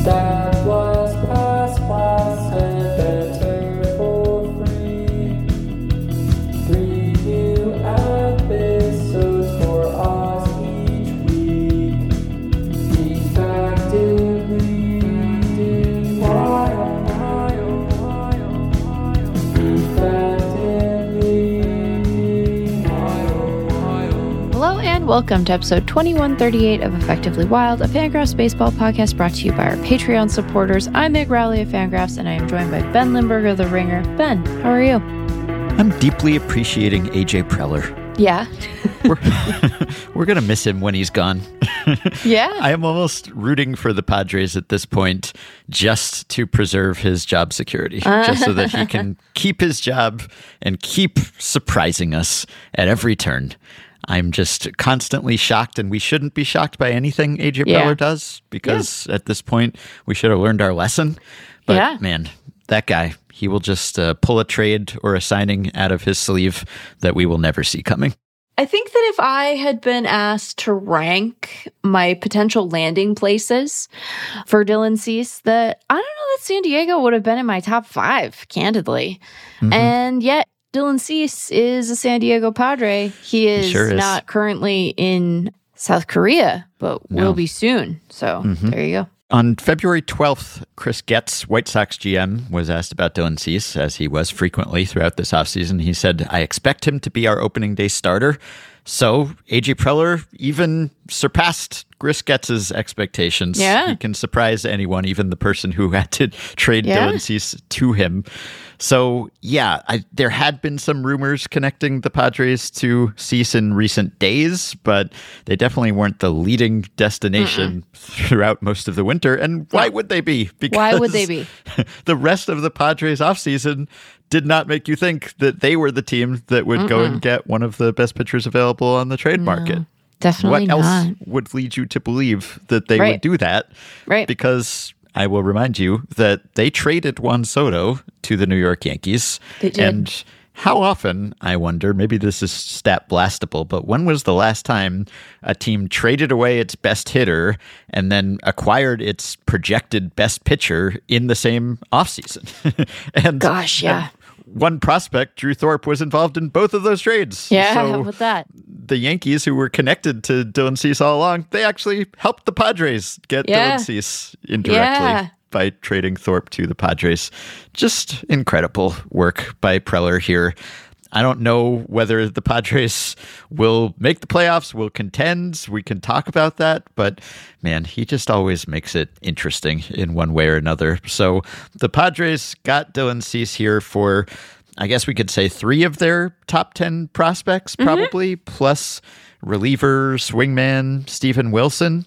That was past and better for free. 3 new episodes for us each week. Effectively wild. Effectively wild. Hello and welcome to episode 2138 of Effectively Wild, a Fangraphs baseball podcast brought to you by our Patreon supporters. I'm Meg Rowley of Fangraphs, and I am joined by Ben Lindbergh of The Ringer. Ben, how are you? I'm deeply appreciating AJ Preller. Yeah. We're going to miss him when he's gone. Yeah. I am almost rooting for the Padres at this point just to preserve his job security, just so that he can keep his job and keep surprising us at every turn. I'm just constantly shocked, and we shouldn't be shocked by anything AJ Preller does, because at this point we should have learned our lesson. But man, that guy, he will just pull a trade or a signing out of his sleeve that we will never see coming. I think that if I had been asked to rank my potential landing places for Dylan Cease, that I don't know that San Diego would have been in my top 5, candidly. Mm-hmm. And yet, Dylan Cease is a San Diego Padre. He is not currently in South Korea, but will be soon. So there you go. On February 12th, Chris Getz, White Sox GM, was asked about Dylan Cease, as he was frequently throughout this offseason. He said, "I expect him to be our opening day starter." So AJ Preller even surpassed Chris Getz's expectations. Yeah. He can surprise anyone, even the person who had to trade Dylan Cease to him. So, there had been some rumors connecting the Padres to Cease in recent days, but they definitely weren't the leading destination throughout most of the winter. And why would they be? Because why would they be? The rest of the Padres offseason did not make you think that they were the team that would go and get one of the best pitchers available on the trade market. Definitely not. What else not. would lead you to believe that they would do that? Right. Because I will remind you that they traded Juan Soto to the New York Yankees. They did. And how often, I wonder, maybe this is stat blastable, but when was the last time a team traded away its best hitter and then acquired its projected best pitcher in the same offseason? And one prospect, Drew Thorpe, was involved in both of those trades. Yeah, how about that? The Yankees, who were connected to Dylan Cease all along, they actually helped the Padres get Dylan Cease indirectly by trading Thorpe to the Padres. Just incredible work by Preller here. I don't know whether the Padres will make the playoffs, will contend. We can talk about that. But, man, he just always makes it interesting in one way or another. So the Padres got Dylan Cease here for, I guess we could say, 3 of their top 10 prospects, probably, plus reliever, swingman, Steven Wilson.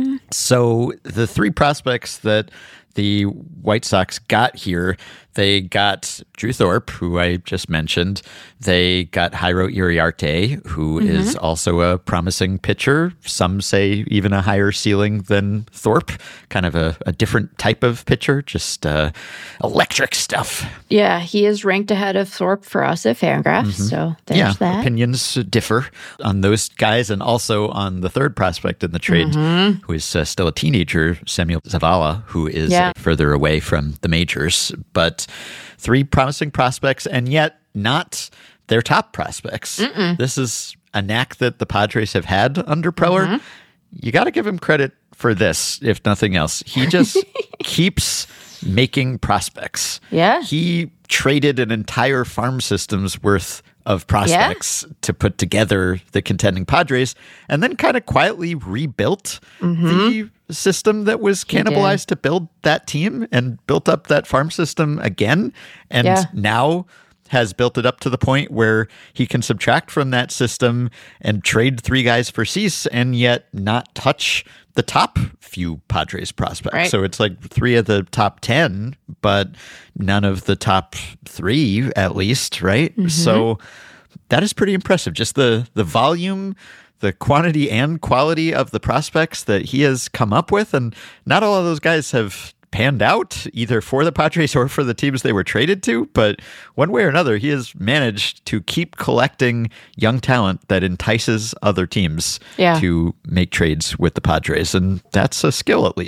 So the 3 prospects that the White Sox got here, they got Drew Thorpe, who I just mentioned. They got Jairo Iriarte, who is also a promising pitcher. Some say even a higher ceiling than Thorpe. Kind of a different type of pitcher, just electric stuff. Yeah, he is ranked ahead of Thorpe for us at Fangraphs, so there's that. Opinions differ on those guys, and also on the third prospect in the trade, who is still a teenager, Samuel Zavala, who is further away from the majors. But 3 promising prospects, and yet not their top prospects. This is a knack that the Padres have had under Preller. You got to give him credit for this, if nothing else. He just keeps making prospects. Yeah. He traded an entire farm system's worth of prospects to put together the contending Padres, and then kind of quietly rebuilt the system that was cannibalized to build that team, and built up that farm system again. And now has built it up to the point where he can subtract from that system and trade 3 guys for Cease, and yet not touch the top few Padres prospects. Right. So it's like 3 of the top 10, but none of the top 3 at least, right? So that is pretty impressive. Just the volume, the quantity and quality of the prospects that he has come up with. And not all of those guys have panned out either for the Padres or for the teams they were traded to. But one way or another, he has managed to keep collecting young talent that entices other teams to make trades with the Padres. And that's a skill, at least.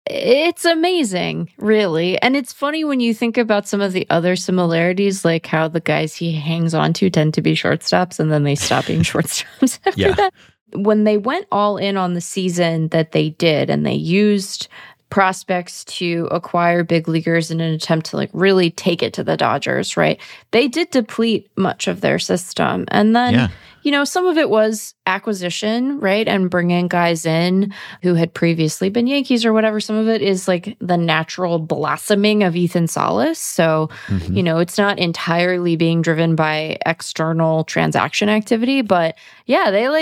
it's amazing, really. And it's funny when you think about some of the other similarities, like how the guys he hangs on to tend to be shortstops and then they stop being shortstops after that. When they went all in on the season that they did and they used prospects to acquire big leaguers in an attempt to like really take it to the Dodgers, right? They did deplete much of their system. And then, some of it was acquisition, right? And bringing guys in who had previously been Yankees or whatever. Some of it is like the natural blossoming of Ethan Salas. So, it's not entirely being driven by external transaction activity, but yeah, they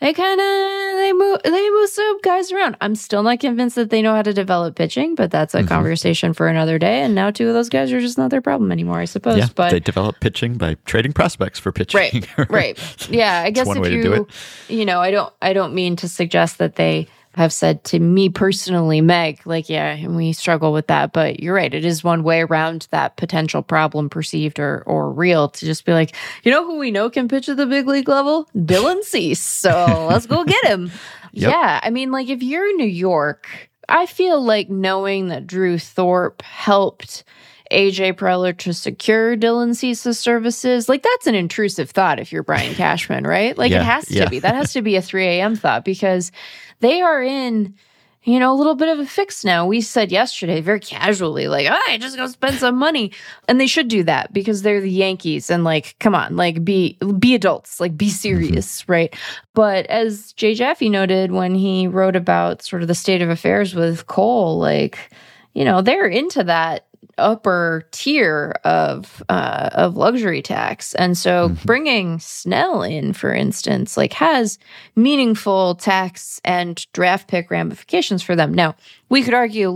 move some guys around. I'm still not convinced that they know how to develop pitching, but that's a conversation for another day. And now 2 of those guys are just not their problem anymore, I suppose. Yeah, but they develop pitching by trading prospects for pitching. Right. Yeah, I guess one if way to do it. I don't mean to suggest that they have said to me personally, Meg, and we struggle with that. But you're right. It is one way around that potential problem, perceived or real, to just be like, who we know can pitch at the big league level? Dylan Cease. So let's go get him. Yep. Yeah. I mean, if you're in New York, I feel like knowing that Drew Thorpe helped AJ Preller to secure Dylan Cease's services, that's an intrusive thought if you're Brian Cashman, right? It has to be. That has to be a 3 a.m. thought because they are in, a little bit of a fix now. We said yesterday very casually, just go spend some money. And they should do that because they're the Yankees and come on, be adults, be serious, right? But as Jay Jaffe noted when he wrote about sort of the state of affairs with Cole, they're into that upper tier of luxury tax. And so bringing Snell in, for instance, has meaningful tax and draft pick ramifications for them. Now, we could argue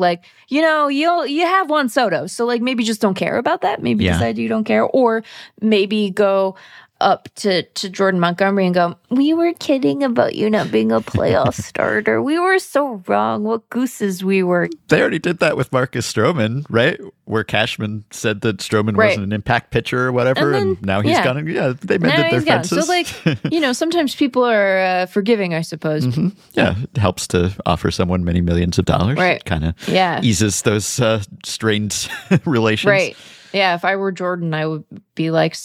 you have Juan Soto, so maybe just don't care about that. Maybe decide you don't care, or maybe go up to Jordan Montgomery and go, we were kidding about you not being a playoff starter. We were so wrong. What gooses we were. They already did that with Marcus Stroman, right? Where Cashman said that Stroman wasn't an impact pitcher or whatever, and now he's gone. Yeah, they mended their fences. So sometimes people are forgiving, I suppose. Yeah, it helps to offer someone many millions of dollars. Right. Kind of eases those strained relations. Right. Yeah, if I were Jordan, I would be like,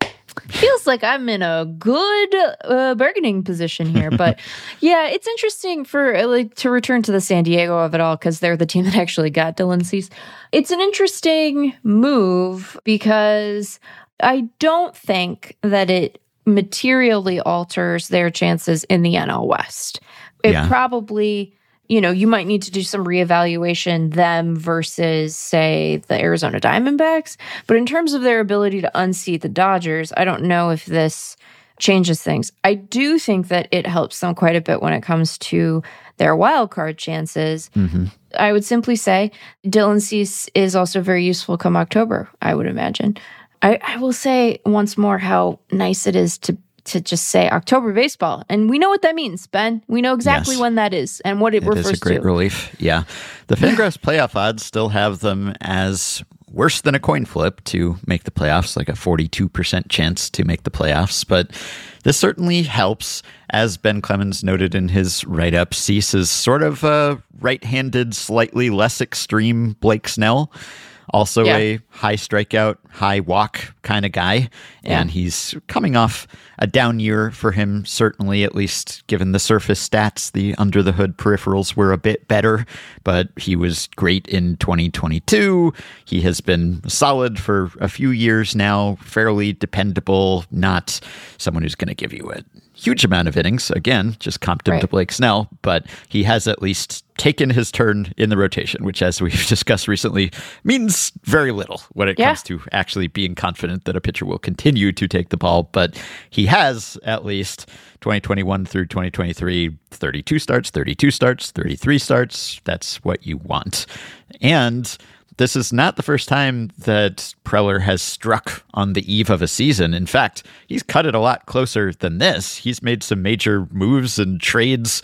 feels like I'm in a good bargaining position here. But yeah, it's interesting to return to the San Diego of it all, because they're the team that actually got Dylan Cease. It's an interesting move because I don't think that it materially alters their chances in the NL West. It probably, you might need to do some reevaluation them versus, say, the Arizona Diamondbacks. But in terms of their ability to unseat the Dodgers, I don't know if this changes things. I do think that it helps them quite a bit when it comes to their wild card chances. I would simply say Dylan Cease is also very useful come October, I would imagine. I will say once more how nice it is to just say October baseball. And we know what that means, Ben. We know exactly when that is and what it refers to. It is a great relief. Yeah. The Fangraphs playoff odds still have them as worse than a coin flip to make the playoffs, like a 42% chance to make the playoffs. But this certainly helps. As Ben Clemens noted in his write-up, Cease is sort of a right-handed, slightly less extreme Blake Snell. Also a high strikeout, high walk kind of guy. And he's coming off a down year for him, certainly, at least given the surface stats. The under-the-hood peripherals were a bit better, but he was great in 2022. He has been solid for a few years now, fairly dependable, not someone who's going to give you a huge amount of innings. Again, just comped him to Blake Snell, but he has at least taken his turn in the rotation, which, as we've discussed recently, means very little when it comes to actually being confident that a pitcher will continue to take the ball. But he has at least 2021 through 2023, 32 starts, 33 starts. That's what you want. And this is not the first time that Preller has struck on the eve of a season. In fact, he's cut it a lot closer than this. He's made some major moves and trades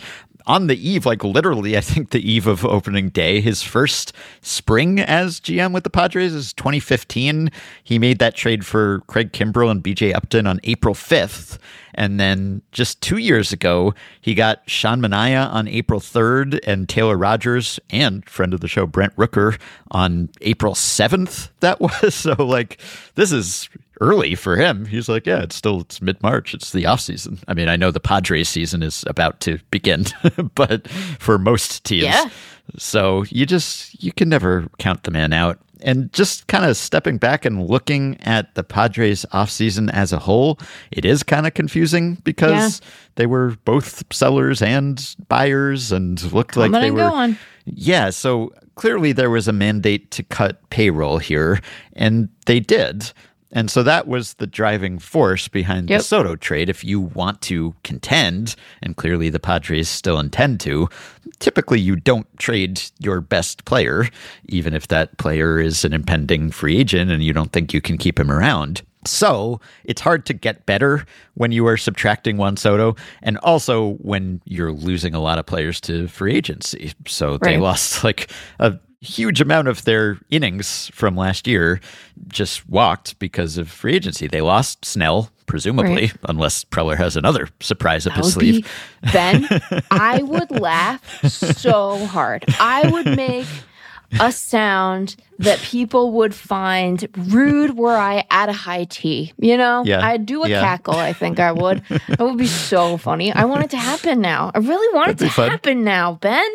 on the eve, like literally, I think the eve of opening day, his first spring as GM with the Padres is 2015. He made that trade for Craig Kimbrell and BJ Upton on April 5th. And then just 2 years ago, he got Sean Manaea on April 3rd and Taylor Rogers and friend of the show, Brent Rooker, on April 7th. That was so like, this is early for him. He's like, yeah, it's mid-March. It's the off season. I mean, I know the Padres season is about to begin, but for most teams. Yeah. So you can never count the man out. And just kind of stepping back and looking at the Padres offseason as a whole, it is kind of confusing because they were both sellers and buyers and looked like they were. Going. Yeah, so clearly there was a mandate to cut payroll here, and they did. And so that was the driving force behind the Soto trade. If you want to contend, and clearly the Padres still intend to, typically you don't trade your best player, even if that player is an impending free agent and you don't think you can keep him around. So it's hard to get better when you are subtracting Juan Soto, and also when you're losing a lot of players to free agency. So they lost like a huge amount of their innings from last year just walked because of free agency. They lost Snell, presumably, unless Preller has another surprise up his sleeve. Ben, I would laugh so hard. I would make a sound that people would find rude were I at a high tea. You know? Yeah. I'd do a cackle, I think I would. It would be so funny. I want it to happen now. I really want it to happen now, Ben.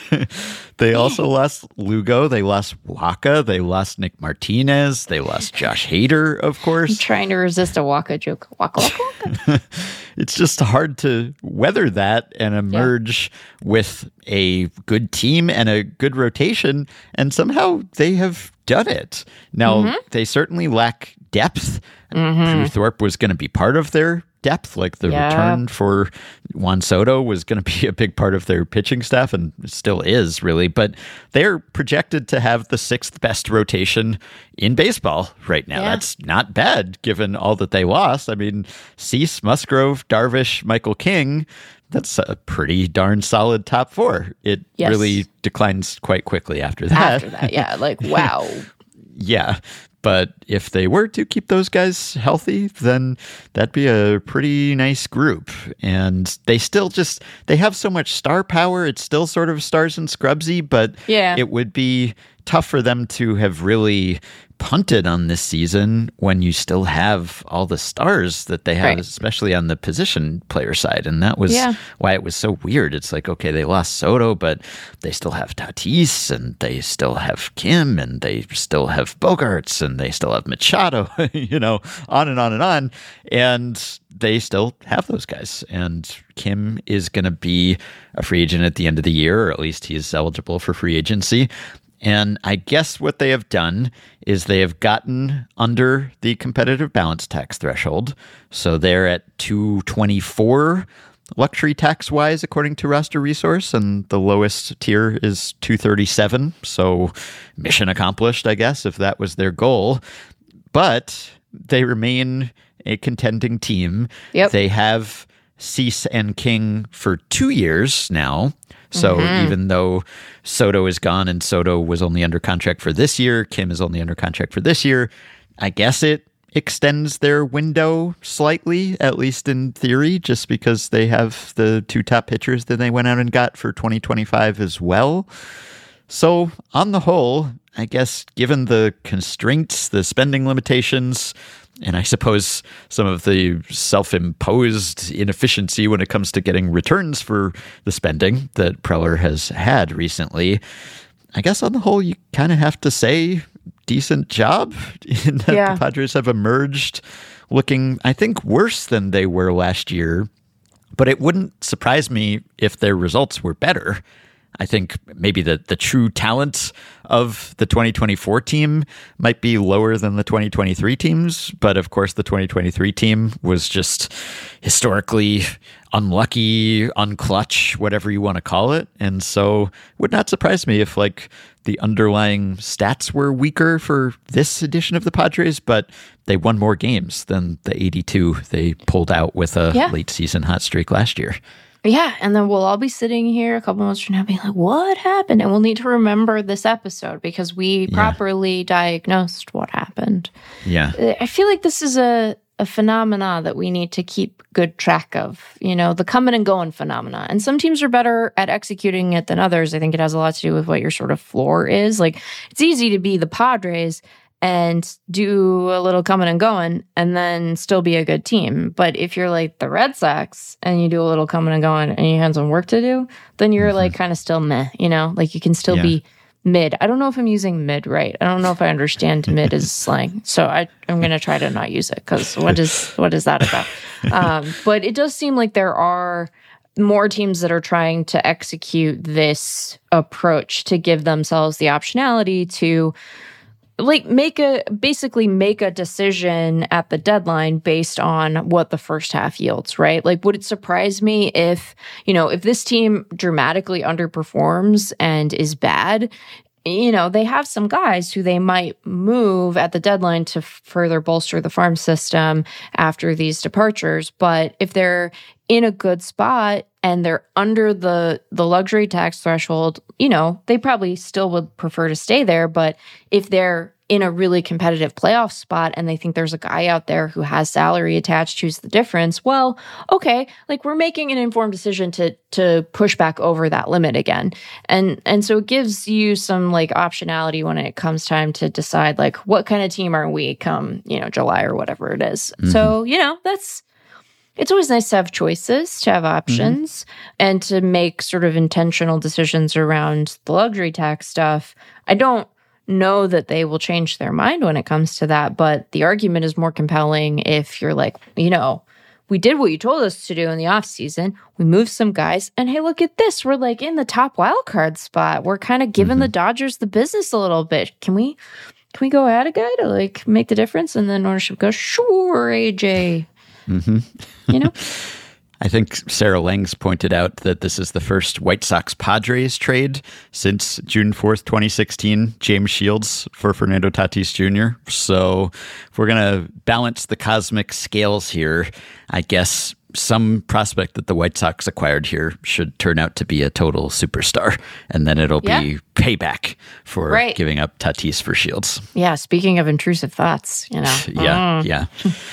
They also lost Lugo. They lost Waka. They lost Nick Martinez. They lost Josh Hader, of course. I'm trying to resist a Waka joke. Waka, waka, waka. It's just hard to weather that and emerge with a good team and a good rotation. And somehow they have done it. Now, they certainly lack depth. Drew Thorpe was going to be part of their depth, like the return for Juan Soto was going to be a big part of their pitching staff, and still is really, but they're projected to have the 6th best rotation in baseball right now. That's not bad given all that they lost. I mean, Cease, Musgrove, Darvish, Michael King, that's a pretty darn solid top 4. It really declines quite quickly after that. Wow. Yeah. But if they were to keep those guys healthy, then that'd be a pretty nice group. And they still they have so much star power. It's still sort of stars and scrubsy, but it would be tough for them to have really punted on this season when you still have all the stars that they have, especially on the position player side. And that was why it was so weird. It's like, okay, they lost Soto, but they still have Tatis, and they still have Kim, and they still have Bogarts, and they still have Machado, on and on and on. And they still have those guys. And Kim is going to be a free agent at the end of the year, or at least he's eligible for free agency. And I guess what they have done is they have gotten under the competitive balance tax threshold. So they're at 224 luxury tax wise, according to Roster Resource, and the lowest tier is 237. So mission accomplished, I guess, if that was their goal. But they remain a contending team. They have Cease and King for 2 years now. So even though Soto is gone and Soto was only under contract for this year, Kim is only under contract for this year, I guess it extends their window slightly, at least in theory, just because they have the 2 top pitchers that they went out and got for 2025 as well. So on the whole, I guess given the constraints, the spending limitations, and I suppose some of the self-imposed inefficiency when it comes to getting returns for the spending that Preller has had recently, I guess on the whole, you kind of have to say decent job in that the Padres have emerged looking, I think, worse than they were last year. But it wouldn't surprise me if their results were better. I think maybe the true talent of the 2024 team might be lower than the 2023 teams. But of course, the 2023 team was just historically unlucky, unclutch, whatever you want to call it. And so it would not surprise me if the underlying stats were weaker for this edition of the Padres, but they won more games than the 82 they pulled out with a late season hot streak last year. Yeah, and then we'll all be sitting here a couple months from now being like, what happened? And we'll need to remember this episode because we properly diagnosed what happened. Yeah. I feel like this is a phenomena that we need to keep good track of, the coming and going phenomena. And some teams are better at executing it than others. I think it has a lot to do with what your sort of floor is. Like, it's easy to be the Padres and do a little coming and going and then still be a good team. But if you're like the Red Sox and you do a little coming and going and you have some work to do, then you're like kind of still meh, like you can still be mid. I don't know if I'm using mid right. I don't know if I understand mid as slang. So I'm going to try to not use it because what is that about? But it does seem like there are more teams that are trying to execute this approach to give themselves the optionality to make a decision at the deadline based on what the first half yields, right? Like, would it surprise me if this team dramatically underperforms and is bad? They have some guys who they might move at the deadline to further bolster the farm system after these departures. But if they're in a good spot and they're under the luxury tax threshold, they probably still would prefer to stay there. But if they're in a really competitive playoff spot and they think there's a guy out there who has salary attached, who's the difference, well, okay, we're making an informed decision to push back over that limit again. And so it gives you some optionality when it comes time to decide what kind of team are we come, July or whatever it is. Mm-hmm. So, it's always nice to have choices, to have options, and to make sort of intentional decisions around the luxury tax stuff. I don't know that they will change their mind when it comes to that, but the argument is more compelling if you're we did what you told us to do in the off season. We moved some guys, and hey, look at this. We're in the top wild card spot. We're kind of giving the Dodgers the business a little bit. Can we go add a guy to make the difference? And then ownership goes, sure, AJ. I think Sarah Langs pointed out that this is the first White Sox-Padres trade since June 4th, 2016, James Shields for Fernando Tatis Jr. So if we're going to balance the cosmic scales here, I guess some prospect that the White Sox acquired here should turn out to be a total superstar. And then it'll be payback for giving up Tatis for Shields. Yeah, speaking of intrusive thoughts, Yeah.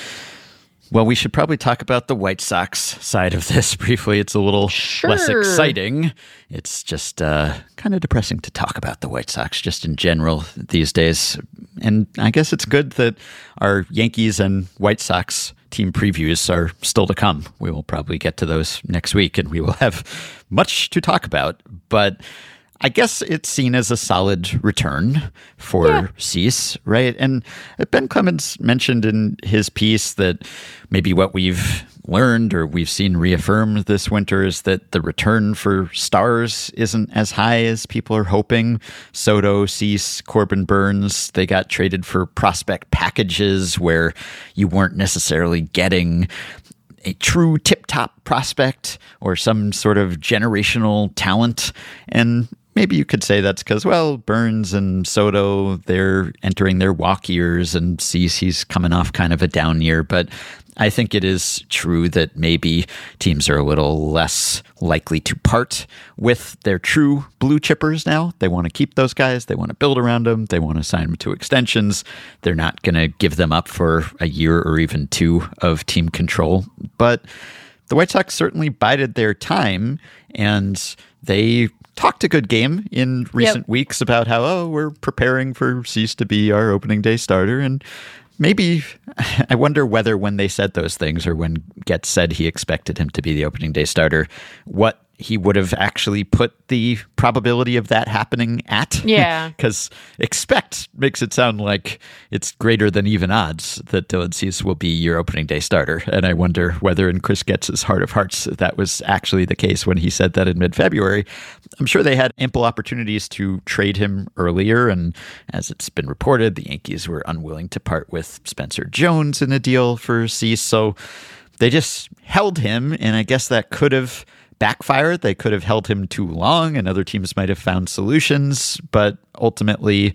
Well, we should probably talk about the White Sox side of this briefly. It's a little less exciting. It's just kind of depressing to talk about the White Sox just in general these days. And I guess it's good that our Yankees and White Sox team previews are still to come. We will probably get to those next week, and we will have much to talk about. But I guess it's seen as a solid return for Cease, right? And Ben Clemens mentioned in his piece that maybe what we've learned or we've seen reaffirmed this winter is that the return for stars isn't as high as people are hoping. Soto, Cease, Corbin Burns, they got traded for prospect packages where you weren't necessarily getting a true tip-top prospect or some sort of generational talent. And maybe you could say that's because, Burns and Soto, they're entering their walk years, and Cease, he's coming off kind of a down year. But I think it is true that maybe teams are a little less likely to part with their true blue chippers now. They want to keep those guys. They want to build around them. They want to sign them to extensions. They're not going to give them up for a year or even two of team control. But the White Sox certainly bided their time, and they talked a good game in recent weeks about how, we're preparing for Cease to be our opening day starter. And maybe, I wonder whether when they said those things or when Getz said he expected him to be the opening day starter, what he would have actually put the probability of that happening at. Yeah. Because expect makes it sound like it's greater than even odds that Dylan Cease will be your opening day starter. And I wonder whether in Chris Getz's heart of hearts that was actually the case when he said that in mid-February. I'm sure they had ample opportunities to trade him earlier. And as it's been reported, the Yankees were unwilling to part with Spencer Jones in a deal for Cease. So they just held him. And I guess that could have backfired. They could have held him too long and other teams might have found solutions, but ultimately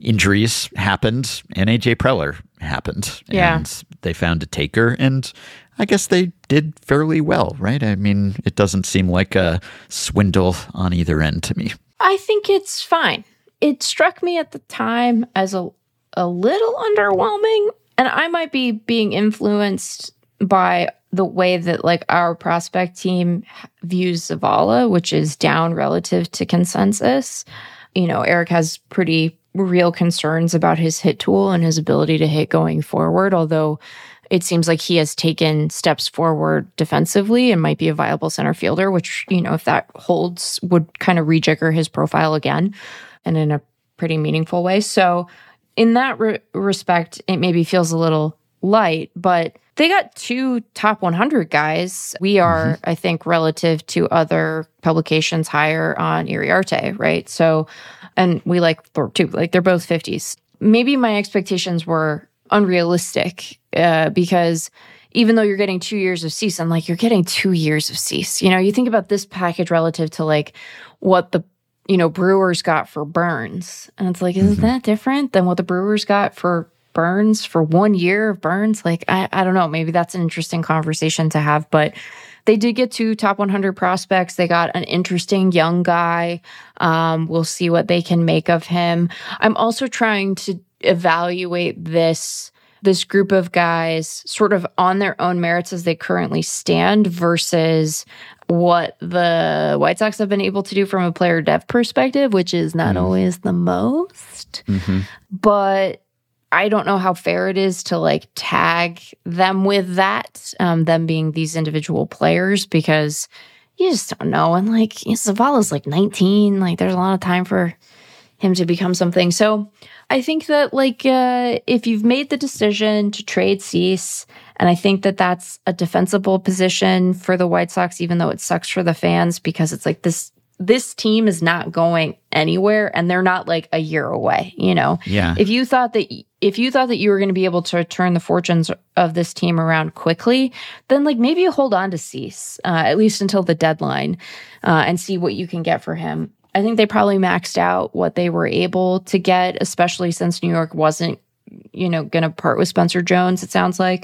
injuries happened and AJ Preller happened and they found a taker. And I guess they did fairly well, right? I mean, it doesn't seem like a swindle on either end to me. I think it's fine. It struck me at the time as a little underwhelming, and I might be being influenced by the way that like our prospect team views Zavala, which is down relative to consensus. You know, Eric has pretty real concerns about his hit tool and his ability to hit going forward, although it seems like he has taken steps forward defensively and might be a viable center fielder, which, you know, if that holds, would kind of rejigger his profile again and in a pretty meaningful way. So in that respect, it maybe feels a little light, but they got 2 top 100 guys. We are, I think, relative to other publications, higher on Iriarte, right? So, and we like Thorpe too. Like they're both 50s. Maybe my expectations were unrealistic because even though you're getting 2 years of Cease, I'm like, you're getting 2 years of Cease. You know, you think about this package relative to like what the, you know, Brewers got for Burns. And it's like, isn't that different than what the Brewers got for Burns for 1 year of Burns? Like, I don't know. Maybe that's an interesting conversation to have, but they did get 2 top 100 prospects. They got an interesting young guy. We'll see what they can make of him. I'm also trying to evaluate this group of guys sort of on their own merits as they currently stand versus what the White Sox have been able to do from a player depth perspective, which is not always the most. But I don't know how fair it is to like tag them with that, them being these individual players, because you just don't know. And like Zavala's like 19, like there's a lot of time for him to become something. So I think that like if you've made the decision to trade Cease, and I think that that's a defensible position for the White Sox, even though it sucks for the fans because it's like this team is not going anywhere and they're not like a year away, you know? Yeah. If you thought that you were going to be able to turn the fortunes of this team around quickly, then like maybe you hold on to Cease, at least until the deadline, and see what you can get for him. I think they probably maxed out what they were able to get, especially since New York wasn't, you know, going to part with Spencer Jones, it sounds like.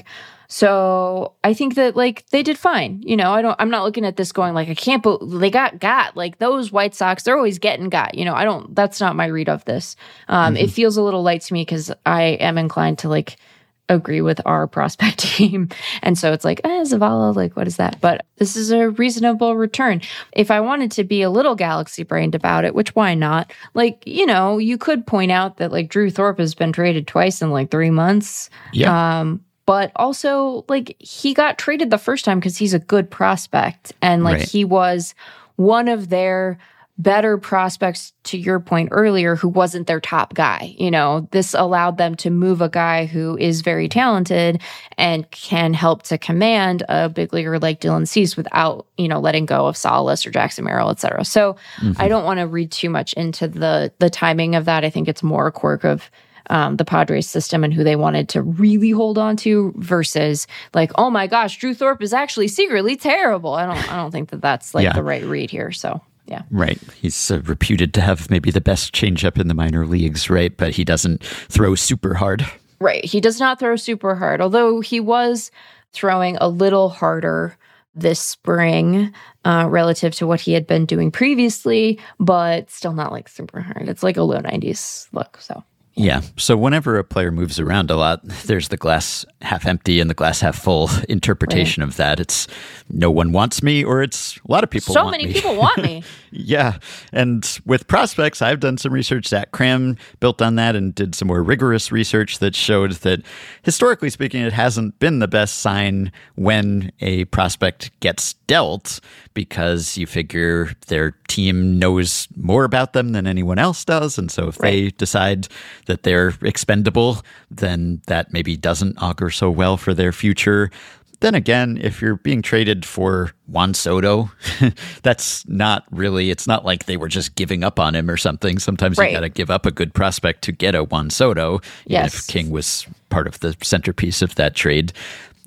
So I think that like they did fine. You know, I'm not looking at this going like, I can't believe they got like those White Sox, they're always getting got, you know, that's not my read of this. It feels a little light to me because I am inclined to like agree with our prospect team. And so it's like, Zavala, like, what is that? But this is a reasonable return. If I wanted to be a little galaxy brained about it, which why not? Like, you know, you could point out that like Drew Thorpe has been traded twice in like 3 months. Yeah. But also, like, he got traded the first time because he's a good prospect. And, like, he was one of their better prospects, to your point earlier, who wasn't their top guy. You know, this allowed them to move a guy who is very talented and can help to command a big leaguer like Dylan Cease without, you know, letting go of Salas or Jackson Merrill, et cetera. So I don't want to read too much into the timing of that. I think it's more a quirk of the Padres system and who they wanted to really hold on to versus like, oh my gosh, Drew Thorpe is actually secretly terrible. I don't think that that's like the right read here. So yeah. Right. He's reputed to have maybe the best changeup in the minor leagues, right? But he doesn't throw super hard. Right. He does not throw super hard, although he was throwing a little harder this spring relative to what he had been doing previously, but still not like super hard. It's like a low 90s look. So. Yeah. So whenever a player moves around a lot, there's the glass half empty and the glass half full interpretation of that. It's no one wants me, or it's a lot of people want me. So many people want me. Yeah. And with prospects, I've done some research. Zach Cram built on that and did some more rigorous research that showed that, historically speaking, it hasn't been the best sign when a prospect gets dealt, because you figure their team knows more about them than anyone else does. And so if they decide that they're expendable, then that maybe doesn't augur so well for their future. Then again, if you're being traded for Juan Soto, that's not really, it's not like they were just giving up on him or something. Sometimes you got to give up a good prospect to get a Juan Soto, even if King was part of the centerpiece of that trade.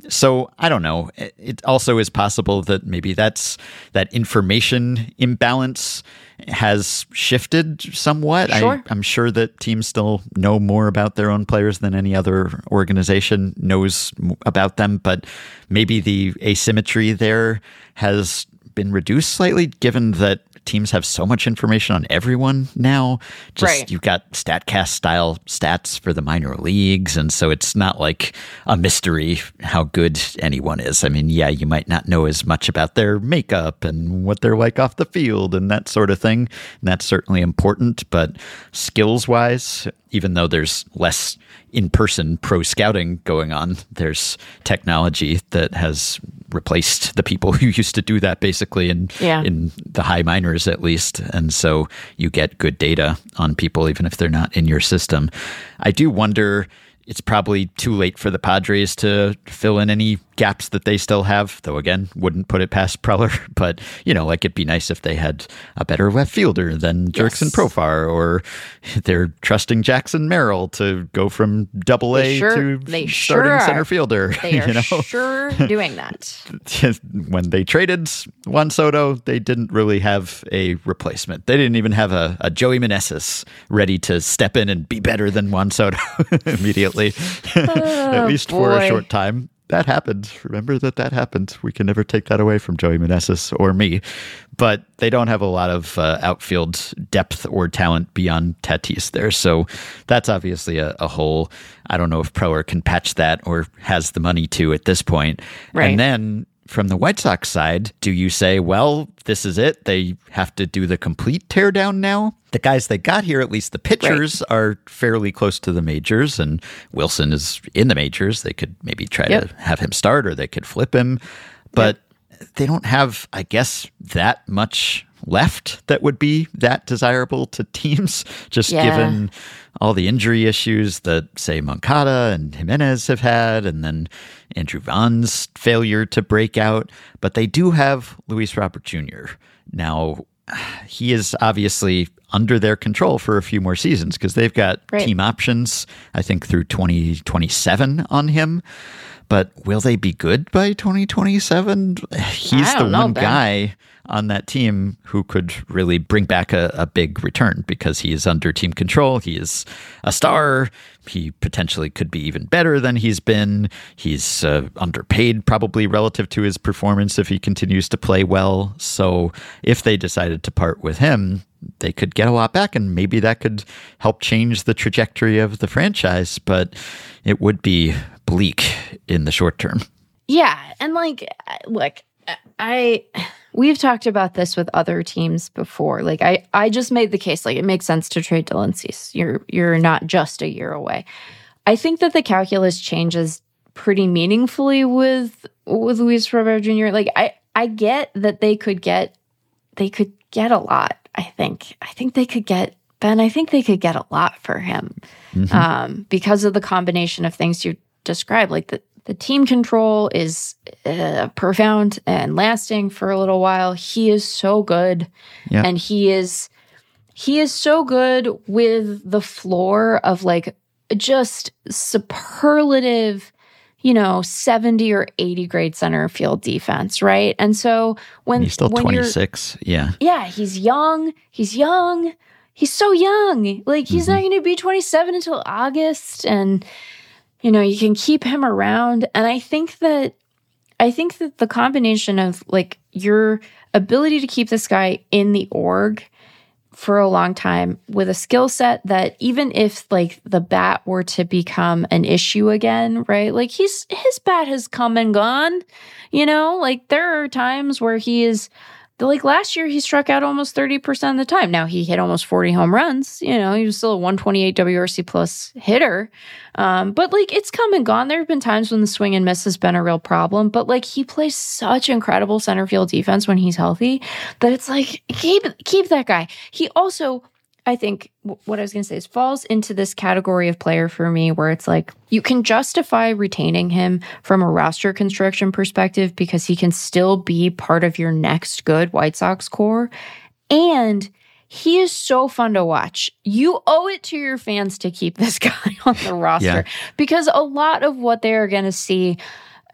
So I don't know. It also is possible that maybe that information imbalance has shifted somewhat. Sure. I'm sure that teams still know more about their own players than any other organization knows about them, but maybe the asymmetry there has been reduced slightly, given that teams have so much information on everyone now. Just You've got StatCast style stats for the minor leagues, and so it's not like a mystery how good anyone is. I mean, yeah, you might not know as much about their makeup and what they're like off the field and that sort of thing. And that's certainly important, but skills-wise, even though there's less in-person pro scouting going on, there's technology that has replaced the people who used to do that basically in the high minors at least. And so you get good data on people even if they're not in your system. I do wonder, it's probably too late for the Padres to fill in any gaps that they still have, though again, wouldn't put it past Preller. But, it'd be nice if they had a better left fielder than Jurickson Profar, or they're trusting Jackson Merrill to go from AA to starting center fielder. They are sure doing that. When they traded Juan Soto, they didn't really have a replacement. They didn't even have a Joey Meneses ready to step in and be better than Juan Soto immediately, at least for a short time. That happened. Remember that happened. We can never take that away from Joey Meneses or me. But they don't have a lot of outfield depth or talent beyond Tatis there. So that's obviously a hole. I don't know if Preller can patch that or has the money to at this point. Right. And then from the White Sox side, do you say, well, this is it? They have to do the complete teardown now? The guys they got here, at least the pitchers, are fairly close to the majors, and Wilson is in the majors. They could maybe try to have him start, or they could flip him. But they don't have, I guess, that much left that would be that desirable to teams, just given all the injury issues that, say, Moncada and Jimenez have had, and then Andrew Vaughn's failure to break out. But they do have Luis Robert Jr. Now, he is obviously under their control for a few more seasons because they've got team options, I think, through 2027 on him. But will they be good by 2027? He's the one guy on that team who could really bring back a big return because he is under team control. He is a star. He potentially could be even better than he's been. He's underpaid probably relative to his performance if he continues to play well. So if they decided to part with him, they could get a lot back, and maybe that could help change the trajectory of the franchise, but it would be bleak in the short term. Yeah. And look, we've talked about this with other teams before. I just made the case, it makes sense to trade Dylan Cease. You're not just a year away. I think that the calculus changes pretty meaningfully with Luis Robert Jr. I get that they could get a lot. I think they could get a lot for him because of the combination of things you described. The team control is profound and lasting for a little while. He is so good, and he is so good with the floor of just superlative, 70 or 80 grade center field defense, right? And so he's still 26, he's young. He's so young. He's not going to be 27 until August, and you can keep him around. And I think that the combination of your ability to keep this guy in the org for a long time with a skill set that even if the bat were to become an issue again, right? His bat has come and gone, there are times where he is last year he struck out almost 30% of the time. Now he hit almost 40 home runs, he was still a 128 WRC plus hitter. But it's come and gone. There have been times when the swing and miss has been a real problem, but he plays such incredible center field defense when he's healthy that it's keep that guy. He also, I think what I was going to say is falls into this category of player for me where it's you can justify retaining him from a roster construction perspective because he can still be part of your next good White Sox core. And he is so fun to watch. You owe it to your fans to keep this guy on the roster because a lot of what they're going to see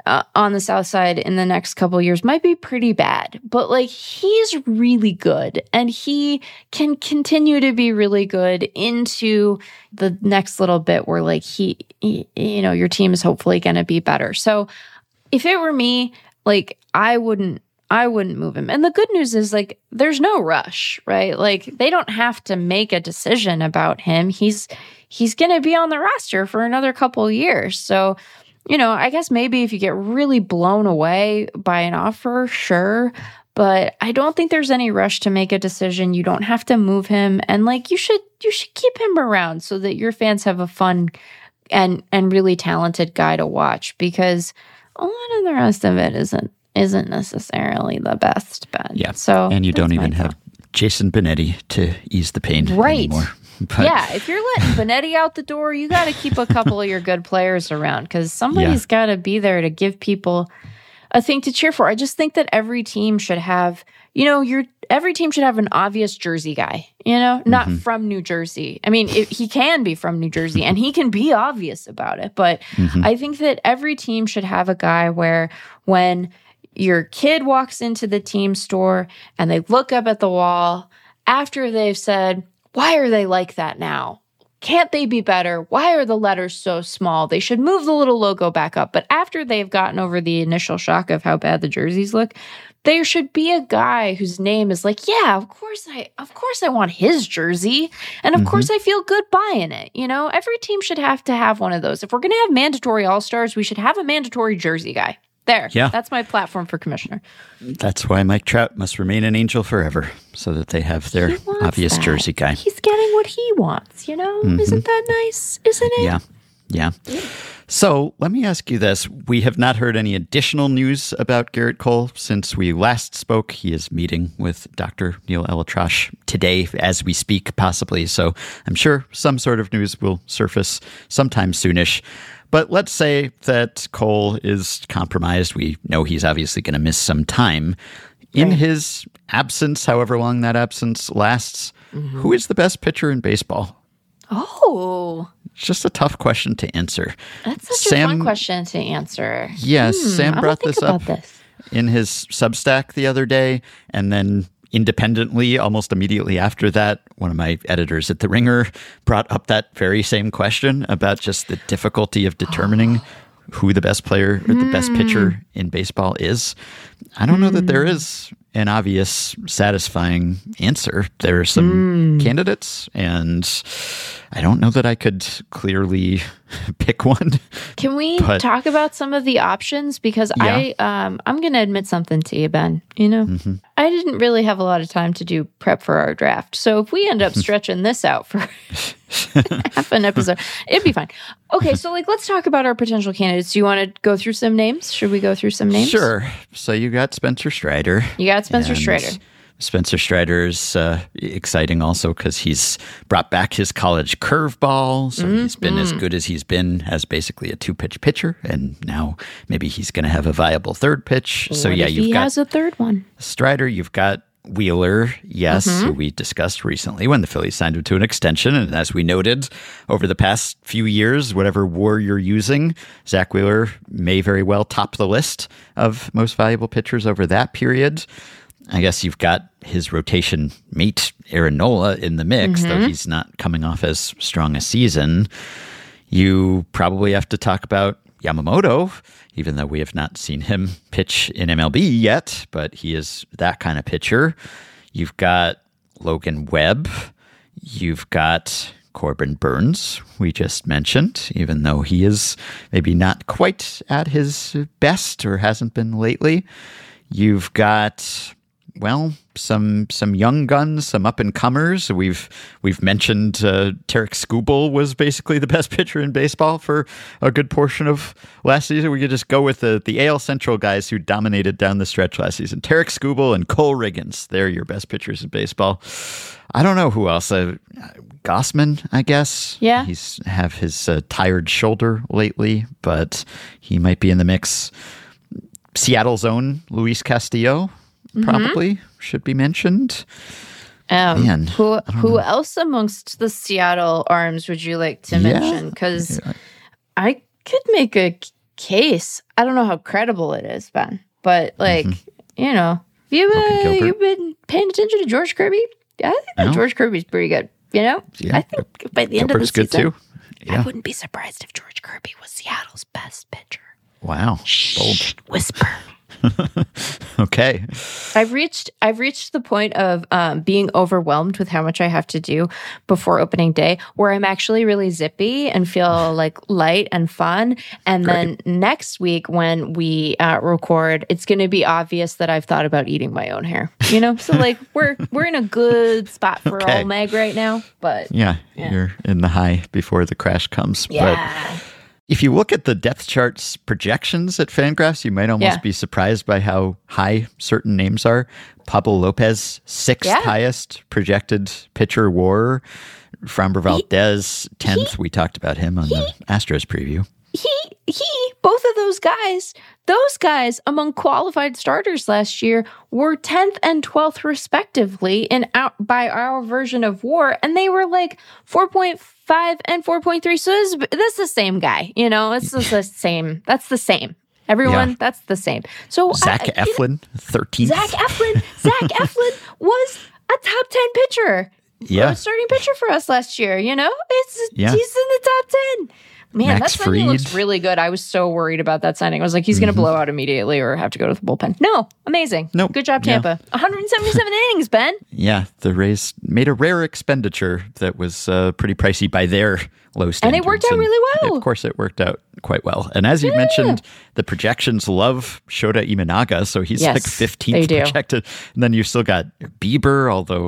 on the South Side in the next couple years might be pretty bad, but like he's really good and he can continue to be really good into the next little bit where like he your team is hopefully going to be better. So if it were me, like I wouldn't move him. And the good news is like there's no rush, right? Like they don't have to make a decision about him. He's going to be on the roster for another couple of years. So, I guess maybe if you get really blown away by an offer, sure. But I don't think there's any rush to make a decision. You don't have to move him. And like you should keep him around so that your fans have a fun and really talented guy to watch, because a lot of the rest of it isn't necessarily the best bet. Yeah. So and you don't even have Jason Benetti to ease the pain anymore. But, yeah, if you're letting Benetti out the door, you got to keep a couple of your good players around, because somebody's got to be there to give people a thing to cheer for. I just think that every team should have, every team should have an obvious Jersey guy, not from New Jersey. I mean, he can be from New Jersey and he can be obvious about it. But I think that every team should have a guy where when your kid walks into the team store and they look up at the wall after they've said, why are they like that now? Can't they be better? Why are the letters so small? They should move the little logo back up. But after they've gotten over the initial shock of how bad the jerseys look, there should be a guy whose name is like, yeah, of course I want his jersey. And of course I feel good buying it. Every team should have to have one of those. If we're going to have mandatory all-stars, we should have a mandatory jersey guy. There. Yeah. That's my platform for commissioner. That's why Mike Trout must remain an Angel forever, so that they have their obvious Jersey guy. He's getting what he wants, Isn't that nice? Isn't it? Yeah. So let me ask you this. We have not heard any additional news about Gerrit Cole since we last spoke. He is meeting with Dr. Neil ElAttrache today as we speak, possibly. So I'm sure some sort of news will surface sometime soonish. But let's say that Cole is compromised. We know he's obviously going to miss some time. In his absence, however long that absence lasts, who is the best pitcher in baseball? Oh. It's just a tough question to answer. That's such a fun question to answer. Yes, Sam brought this up in his Substack the other day, and then independently, almost immediately after that, one of my editors at The Ringer brought up that very same question about just the difficulty of determining who the best player or the best pitcher in baseball is. I don't know that there is an obvious, satisfying answer. There are some candidates, and I don't know that I could clearly pick one. Can we talk about some of the options? Because I'm going to admit something to you, Ben. I didn't really have a lot of time to do prep for our draft. So if we end up stretching this out for half an episode, it'd be fine. Okay, so let's talk about our potential candidates. Do you want to go through some names? Should we go through some names? Sure. So you got Spencer Strider. Spencer Strider's exciting also because he's brought back his college curveball. So he's been as good as he's been as basically a two-pitch pitcher. And now maybe he's going to have a viable third pitch. So you've got he has a third one. Strider, you've got Wheeler, who we discussed recently when the Phillies signed him to an extension. And as we noted, over the past few years, whatever war you're using, Zach Wheeler may very well top the list of most valuable pitchers over that period. I guess you've got his rotation mate, Aaron Nola, in the mix, though he's not coming off as strong a season. You probably have to talk about Yamamoto, even though we have not seen him pitch in MLB yet, but he is that kind of pitcher. You've got Logan Webb. You've got Corbin Burns, we just mentioned, even though he is maybe not quite at his best or hasn't been lately. You've got, some young guns, some up-and-comers. We've mentioned Tarik Skubal was basically the best pitcher in baseball for a good portion of last season. We could just go with the AL Central guys who dominated down the stretch last season. Tarik Skubal and Cole Riggins. They're your best pitchers in baseball. I don't know who else. Gossman, I guess. Yeah. He's have his tired shoulder lately, but he might be in the mix. Seattle's own Luis Castillo probably should be mentioned. Who else amongst the Seattle arms would you like to mention? Because I could make a case, I don't know how credible it is, Ben, but like, you know, you've been paying attention to George Kirby. I think that George Kirby's pretty good. You know, Yeah. I think by the end of the Gilbert's good season, too. Yeah. I wouldn't be surprised if George Kirby was Seattle's best pitcher. Wow. Bold. Whisper. Okay. I've reached the point of being overwhelmed with how much I have to do before opening day, where I'm actually really zippy and feel like light and fun. And then next week when we record, it's going to be obvious that I've thought about eating my own hair. You know, so like we're in a good spot for Okay. all Meg right now. But Yeah, you're in the high before the crash comes. yeah, But if you look at the depth charts projections at Fangraphs, you might almost be surprised by how high certain names are. Pablo Lopez, sixth highest projected pitcher WAR. Framber Valdez, 10th. We talked about him on the Astros preview. both of those guys among qualified starters last year were 10th and 12th respectively by our version of WAR, and they were like 4.5 and 4.3. So that's the same guy, you know. It's just the same. That's the same. Everyone, that's the same. So Zach Eflin, 13th. Zach Eflin was a top 10 pitcher. Yeah. A starting pitcher for us last year, you know? He's in the top 10. Man, Max that signing looks Fried. really good. I was so worried about that signing. I was like, he's going to blow out immediately or have to go to the bullpen. No, amazing. Nope. Good job, Yeah. Tampa. 177 innings, Ben. Yeah, the Rays made a rare expenditure that was pretty pricey by their low standards. And it worked out really well. Of course, it worked out quite well. And as you mentioned, the projections love Shota Imanaga, so he's Yes, like they 15th do. projected. And then you still got Bieber, although,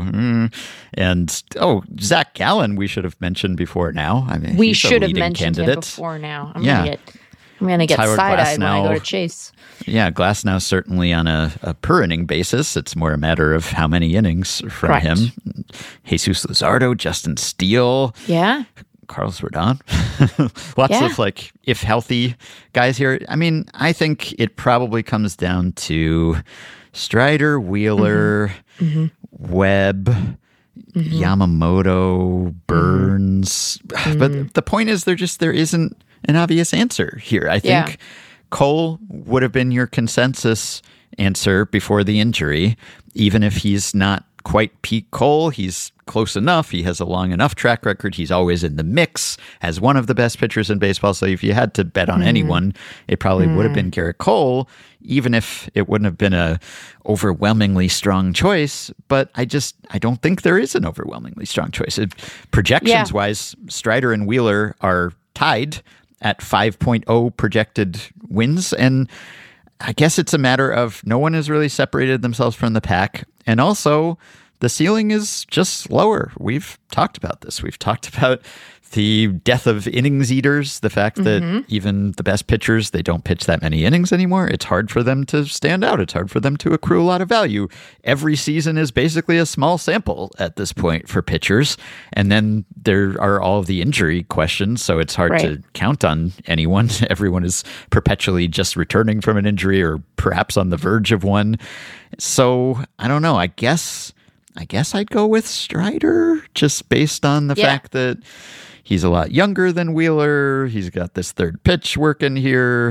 and Zach Gallen we should have mentioned before now. I mean, We he's a should have leading mentioned candidate. him before now. I'm Yeah. going to get Tyler side-eyed when I go Glasnow. to Chase. Yeah, Glasnow certainly on a per inning basis. It's more a matter of how many innings from Correct. him. Jesus Luzardo, Justin Steele, Yeah. Carlos Rodon. Lots of like, if healthy guys here. I mean, I think it probably comes down to Strider, Wheeler, Webb, Yamamoto, Burns. But the point is, there isn't an obvious answer here. I think Cole would have been your consensus answer before the injury, even if he's not quite peak Cole. He's close enough. He has a long enough track record. He's always in the mix as one of the best pitchers in baseball. So if you had to bet on anyone, it probably would have been Garrett Cole, even if it wouldn't have been a overwhelmingly strong choice. But I don't think there is an overwhelmingly strong choice. Projections wise, Strider and Wheeler are tied at 5.0 projected wins. And I guess it's a matter of no one has really separated themselves from the pack. And also, the ceiling is just lower. We've talked about this. We've talked about the death of innings eaters, the fact that even the best pitchers, they don't pitch that many innings anymore. It's hard for them to stand out. It's hard for them to accrue a lot of value. Every season is basically a small sample at this point for pitchers. And then there are all of the injury questions, so it's hard to count on anyone. Everyone is perpetually just returning from an injury or perhaps on the verge of one. So I don't know. I guess I'd go with Strider just based on the fact that he's a lot younger than Wheeler. He's got this third pitch working here.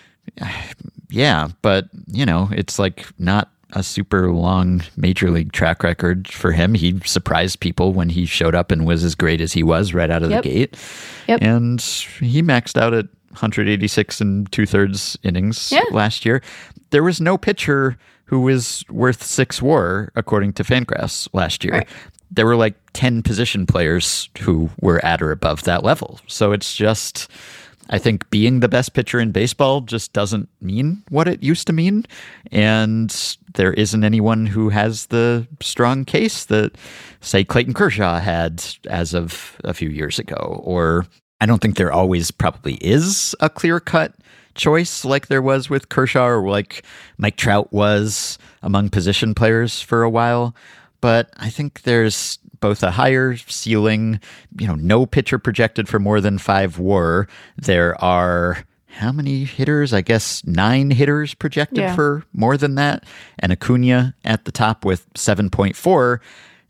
Yeah, but, it's like not a super long major league track record for him. He surprised people when he showed up and was as great as he was right out of the gate. And he maxed out at 186 and 2/3 innings last year. There was no pitcher who was worth 6 WAR, according to Fangraphs last year. Right. There were like 10 position players who were at or above that level. So it's just, I think being the best pitcher in baseball just doesn't mean what it used to mean. And there isn't anyone who has the strong case that, say, Clayton Kershaw had as of a few years ago. Or I don't think there always probably is a clear-cut choice like there was with Kershaw or like Mike Trout was among position players for a while. But I think there's both a higher ceiling, no pitcher projected for more than 5 WAR. There are how many hitters? I guess 9 hitters projected for more than that. And Acuna at the top with 7.4.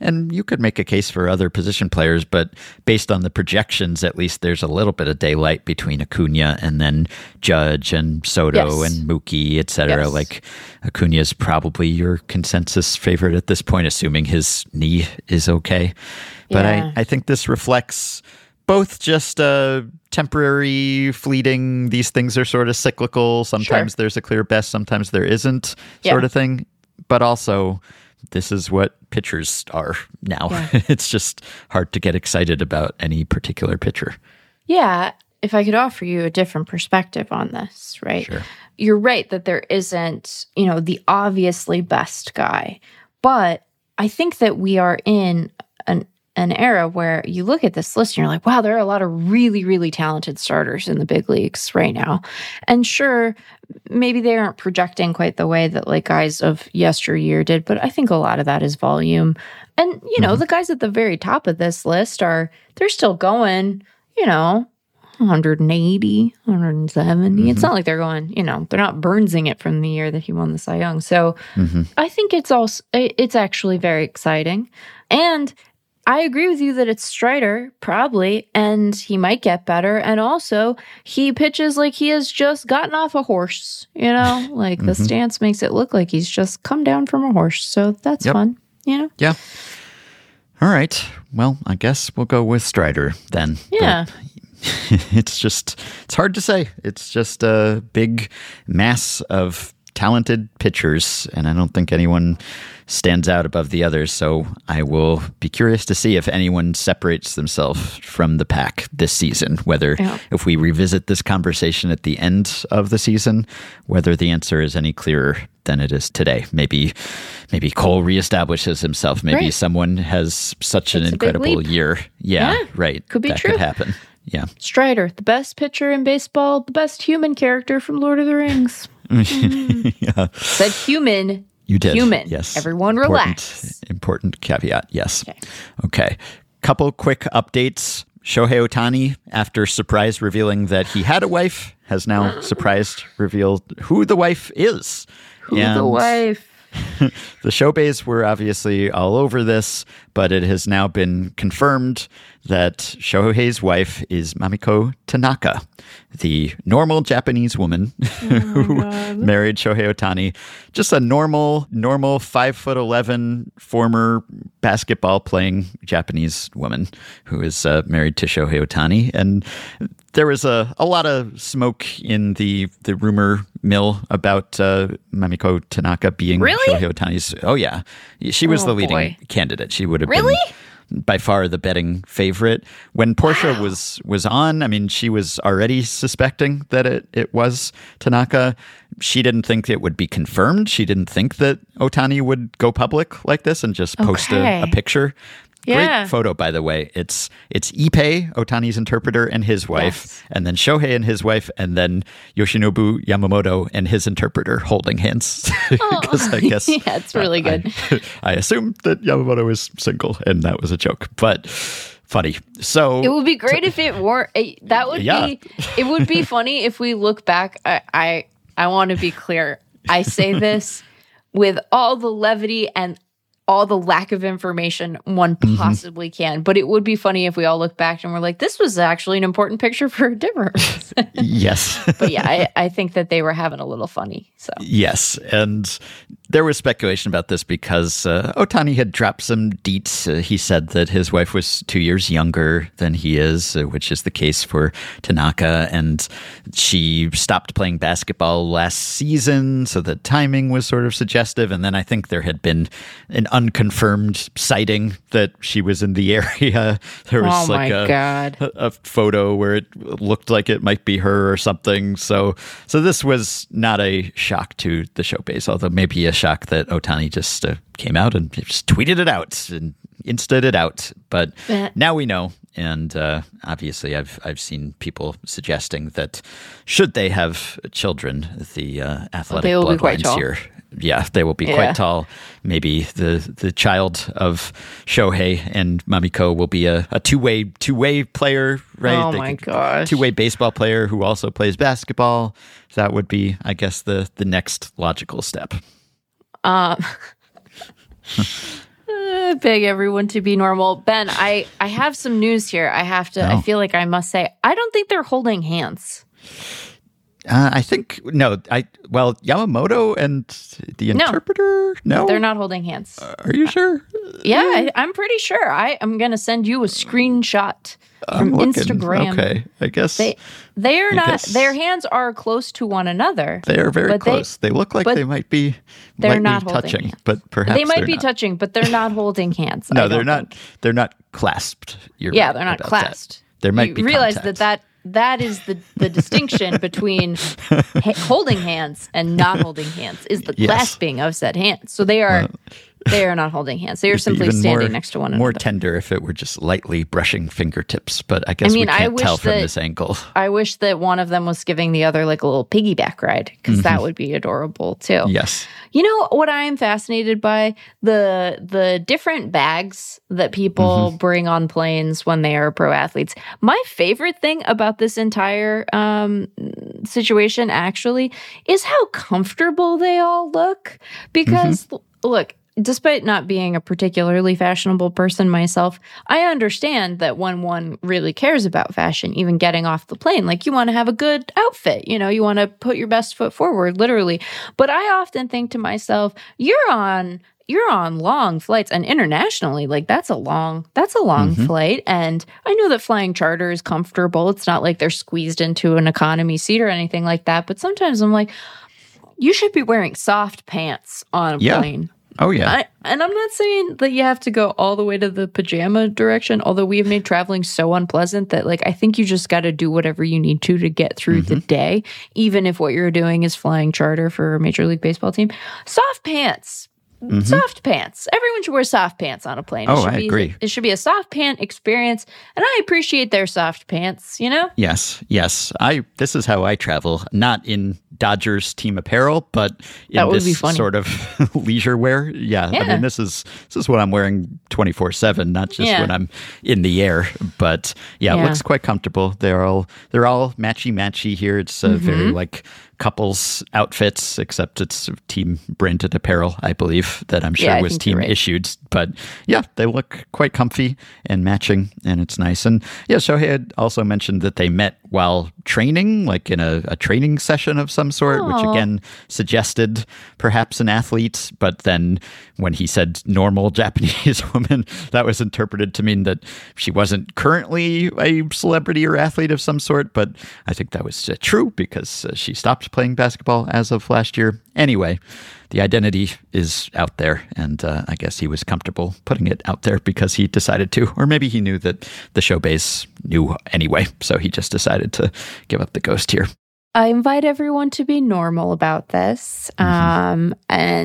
And you could make a case for other position players, but based on the projections, at least there's a little bit of daylight between Acuna and then Judge and Soto and Mookie, et cetera. Like Acuna is probably your consensus favorite at this point, assuming his knee is okay. But I think this reflects both just temporary, fleeting, these things are sort of cyclical. Sometimes there's a clear best, sometimes there isn't sort of thing. But also, this is what pitchers are now. It's just hard to get excited about any particular pitcher. Yeah. If I could offer you a different perspective on this, right? Sure. You're right that there isn't, the obviously best guy. But I think that we are in an era where you look at this list and you're like, wow, there are a lot of really, really talented starters in the big leagues right now. And sure, maybe they aren't projecting quite the way that like guys of yesteryear did, but I think a lot of that is volume. And, the guys at the very top of this list they're still going, 180, 170. It's not like they're going, they're not Burnsing it from the year that he won the Cy Young. So I think it's actually very exciting. And I agree with you that it's Strider, probably, and he might get better. And also, he pitches like he has just gotten off a horse, Like, the stance makes it look like he's just come down from a horse. So that's fun, Yeah. All right. Well, I guess we'll go with Strider then. Yeah. It's hard to say. It's just a big mass of talented pitchers, and I don't think anyone stands out above the others. So I will be curious to see if anyone separates themselves from the pack this season, whether if we revisit this conversation at the end of the season, whether the answer is any clearer than it is today. Maybe Cole reestablishes himself. Maybe someone has such an incredible year. Yeah, right. Could be that true. Could happen. Yeah. Strider, the best pitcher in baseball, the best human character from Lord of the Rings. Yeah. Said human. You did. Human. Yes. Everyone relax. Important caveat. Yes. Okay. Couple quick updates. Shohei Ohtani, after surprise revealing that he had a wife, has now surprised revealed who the wife is. The wife. The Showbays were obviously all over this, but it has now been confirmed that Shohei's wife is Mamiko Tanaka, the normal Japanese woman who married Shohei Ohtani. Just a normal 5'11" former basketball playing Japanese woman who is married to Shohei Ohtani. And there was a lot of smoke in the rumor mill about Mamiko Tanaka being Shohei Ohtani's. Oh, yeah. She was the leading candidate. She would have been by far the betting favorite. When Portia was on, I mean, she was already suspecting that it was Tanaka. She didn't think it would be confirmed. She didn't think that Ohtani would go public like this and just post a picture. Great photo, by the way. It's Ippei, Ohtani's interpreter, and his wife, and then Shohei and his wife, and then Yoshinobu Yamamoto and his interpreter holding hands. Because I guess it's really good. I assumed that Yamamoto was single, and that was a joke, but funny. So it would be great if it were. That would be. It would be funny if we look back. I want to be clear. I say this with all the levity and all the lack of information one possibly can. But it would be funny if we all look back and we're like, this was actually an important picture for a different reason. Yes. But yeah, I think that they were having a little funny. So yes. And there was speculation about this because Ohtani had dropped some deets. He said that his wife was 2 years younger than he is, which is the case for Tanaka. And she stopped playing basketball last season, so the timing was sort of suggestive. And then I think there had been an unconfirmed sighting that she was in the area. There was a photo where it looked like it might be her or something. So this was not a shock to the Showbase, although maybe a shock that Ohtani just came out and just tweeted it out and insta'd it out. But now we know. And obviously, I've seen people suggesting that should they have children, the athletic bloodlines here. Yeah, they will be quite tall. Maybe the child of Shohei and Mamiko will be a two-way player, right? Oh my gosh. Two-way baseball player who also plays basketball. That would be, I guess, the next logical step. to beg everyone to be normal. Ben, I have some news here. I feel like I must say, I don't think they're holding hands. I think, Yamamoto and the interpreter? No. They're not holding hands. Are you sure? Yeah, I'm pretty sure. I'm going to send you a screenshot from Instagram. Okay, I guess. They are not, their hands are close to one another. They are very close. They look like they might be touching, but perhaps they might be touching, but they're not holding hands. No, they're not. They're not clasped. They're not clasped. That. There might be realize contact. that is the distinction between holding hands and not holding hands is the clasping of said hands. So they are not holding hands. They are simply standing next to one another. More tender if it were just lightly brushing fingertips, but I guess we can't tell from this angle. I wish that one of them was giving the other like a little piggyback ride because that would be adorable too. Yes. You know what I am fascinated by? The different bags that people bring on planes when they are pro athletes. My favorite thing about this entire situation actually is how comfortable they all look. Because look, despite not being a particularly fashionable person myself, I understand that when one really cares about fashion, even getting off the plane, like you want to have a good outfit, you want to put your best foot forward, literally. But I often think to myself, you're on long flights, and internationally, like that's a long flight. And I know that flying charter is comfortable. It's not like they're squeezed into an economy seat or anything like that. But sometimes I'm like, you should be wearing soft pants on a plane. Oh, yeah. And I'm not saying that you have to go all the way to the pajama direction, although we have made traveling so unpleasant that, like, I think you just got to do whatever you need to get through the day, even if what you're doing is flying charter for a Major League Baseball team. Soft pants. Soft pants. Everyone should wear soft pants on a plane. I agree. It should be a soft pant experience, and I appreciate their soft pants, Yes. This is how I travel, not in Dodgers team apparel, but in this sort of leisure wear. Yeah. I mean, this is what I'm wearing 24/7, not just when I'm in the air. But it looks quite comfortable. They're all matchy here. It's very like couples outfits, except it's team branded apparel, I believe, that I'm sure was team issued. But they look quite comfy and matching, and it's nice. And Shohei had also mentioned that they met while training, like in a training session of some sort, which again suggested perhaps an athlete. But then when he said normal Japanese woman, that was interpreted to mean that she wasn't currently a celebrity or athlete of some sort. But I think that was true because she stopped playing basketball as of last year. Anyway, the identity is out there, and I guess he was comfortable putting it out there because he decided to, or maybe he knew that the Shobeis knew anyway, so he just decided to give up the ghost here. I invite everyone to be normal about this, and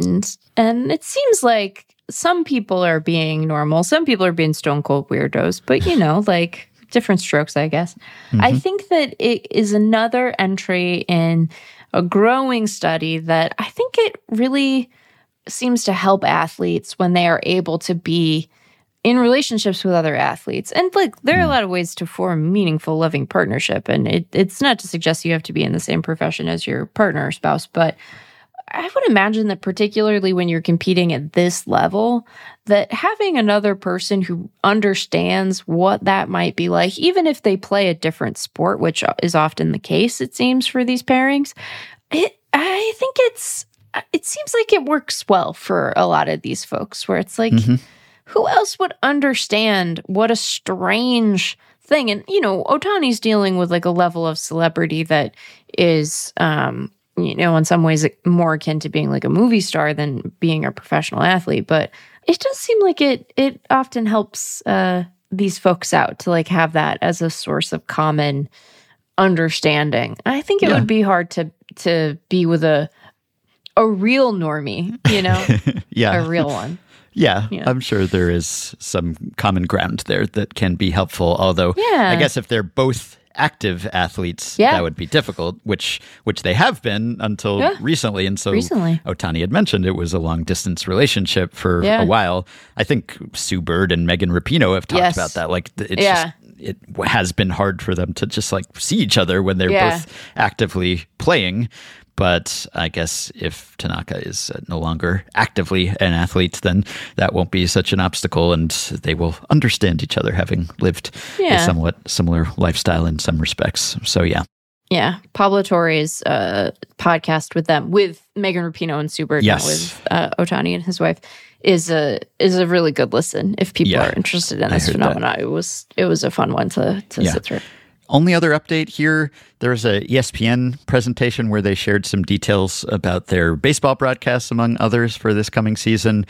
it seems like some people are being normal, some people are being stone cold weirdos, but like different strokes, I guess. I think that it is another entry in a growing study that I think it really seems to help athletes when they are able to be in relationships with other athletes. And like there are a lot of ways to form meaningful, loving partnership. And it's not to suggest you have to be in the same profession as your partner or spouse, but I would imagine that particularly when you're competing at this level, that having another person who understands what that might be like, even if they play a different sport, which is often the case, it seems, for these pairings, I think it seems like it works well for a lot of these folks, where it's like, who else would understand what a strange thing? And, Ohtani's dealing with like a level of celebrity that is, in some ways more akin to being like a movie star than being a professional athlete. But it does seem like it often helps these folks out to like have that as a source of common understanding. I think it would be hard to be with a real normie, a real one. Yeah, I'm sure there is some common ground there that can be helpful. Although, I guess if they're both active athletes, that would be difficult, which they have been until recently. And so Ohtani had mentioned it was a long-distance relationship for a while. I think Sue Bird and Megan Rapinoe have talked about that. Like, it has been hard for them to just like see each other when they're both actively playing. But I guess if Tanaka is no longer actively an athlete, then that won't be such an obstacle, and they will understand each other, having lived a somewhat similar lifestyle in some respects. So, yeah. Yeah. Pablo Torre's podcast with them, with Megan Rapinoe and Subert, not with Otani and his wife, is a really good listen if people are interested in this phenomena. It was a fun one to sit through. Only other update here, there was a ESPN presentation where they shared some details about their baseball broadcasts, among others, for this coming season.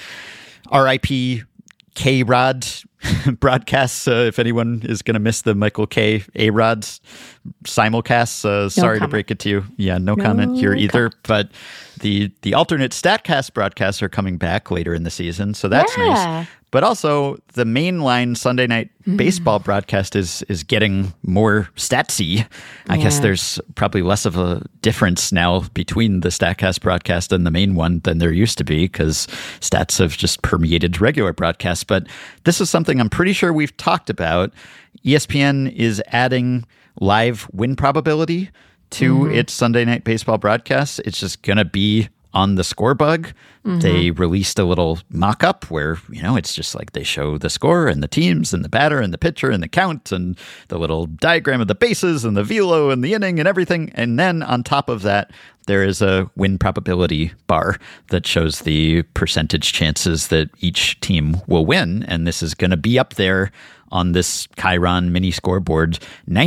RIP K-Rod broadcasts, if anyone is going to miss the Michael K. A-Rod's simulcasts. Sorry to break it to you. Yeah, no comment here either. But the alternate StatCast broadcasts are coming back later in the season, so that's nice. But also, the mainline Sunday night baseball broadcast is getting more statsy. I guess there's probably less of a difference now between the StatCast broadcast and the main one than there used to be, because stats have just permeated regular broadcasts. But this is something I'm pretty sure we've talked about. ESPN is adding live win probability to its Sunday night baseball broadcast. It's just going to be on the score bug. They released a little mock-up where, it's just like they show the score and the teams and the batter and the pitcher and the count and the little diagram of the bases and the velo and the inning and everything. And then on top of that, there is a win probability bar that shows the percentage chances that each team will win. And this is going to be up there on this Chiron mini scoreboard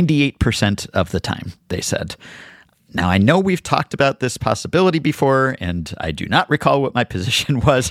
98% of the time, they said. Now, I know we've talked about this possibility before, and I do not recall what my position was.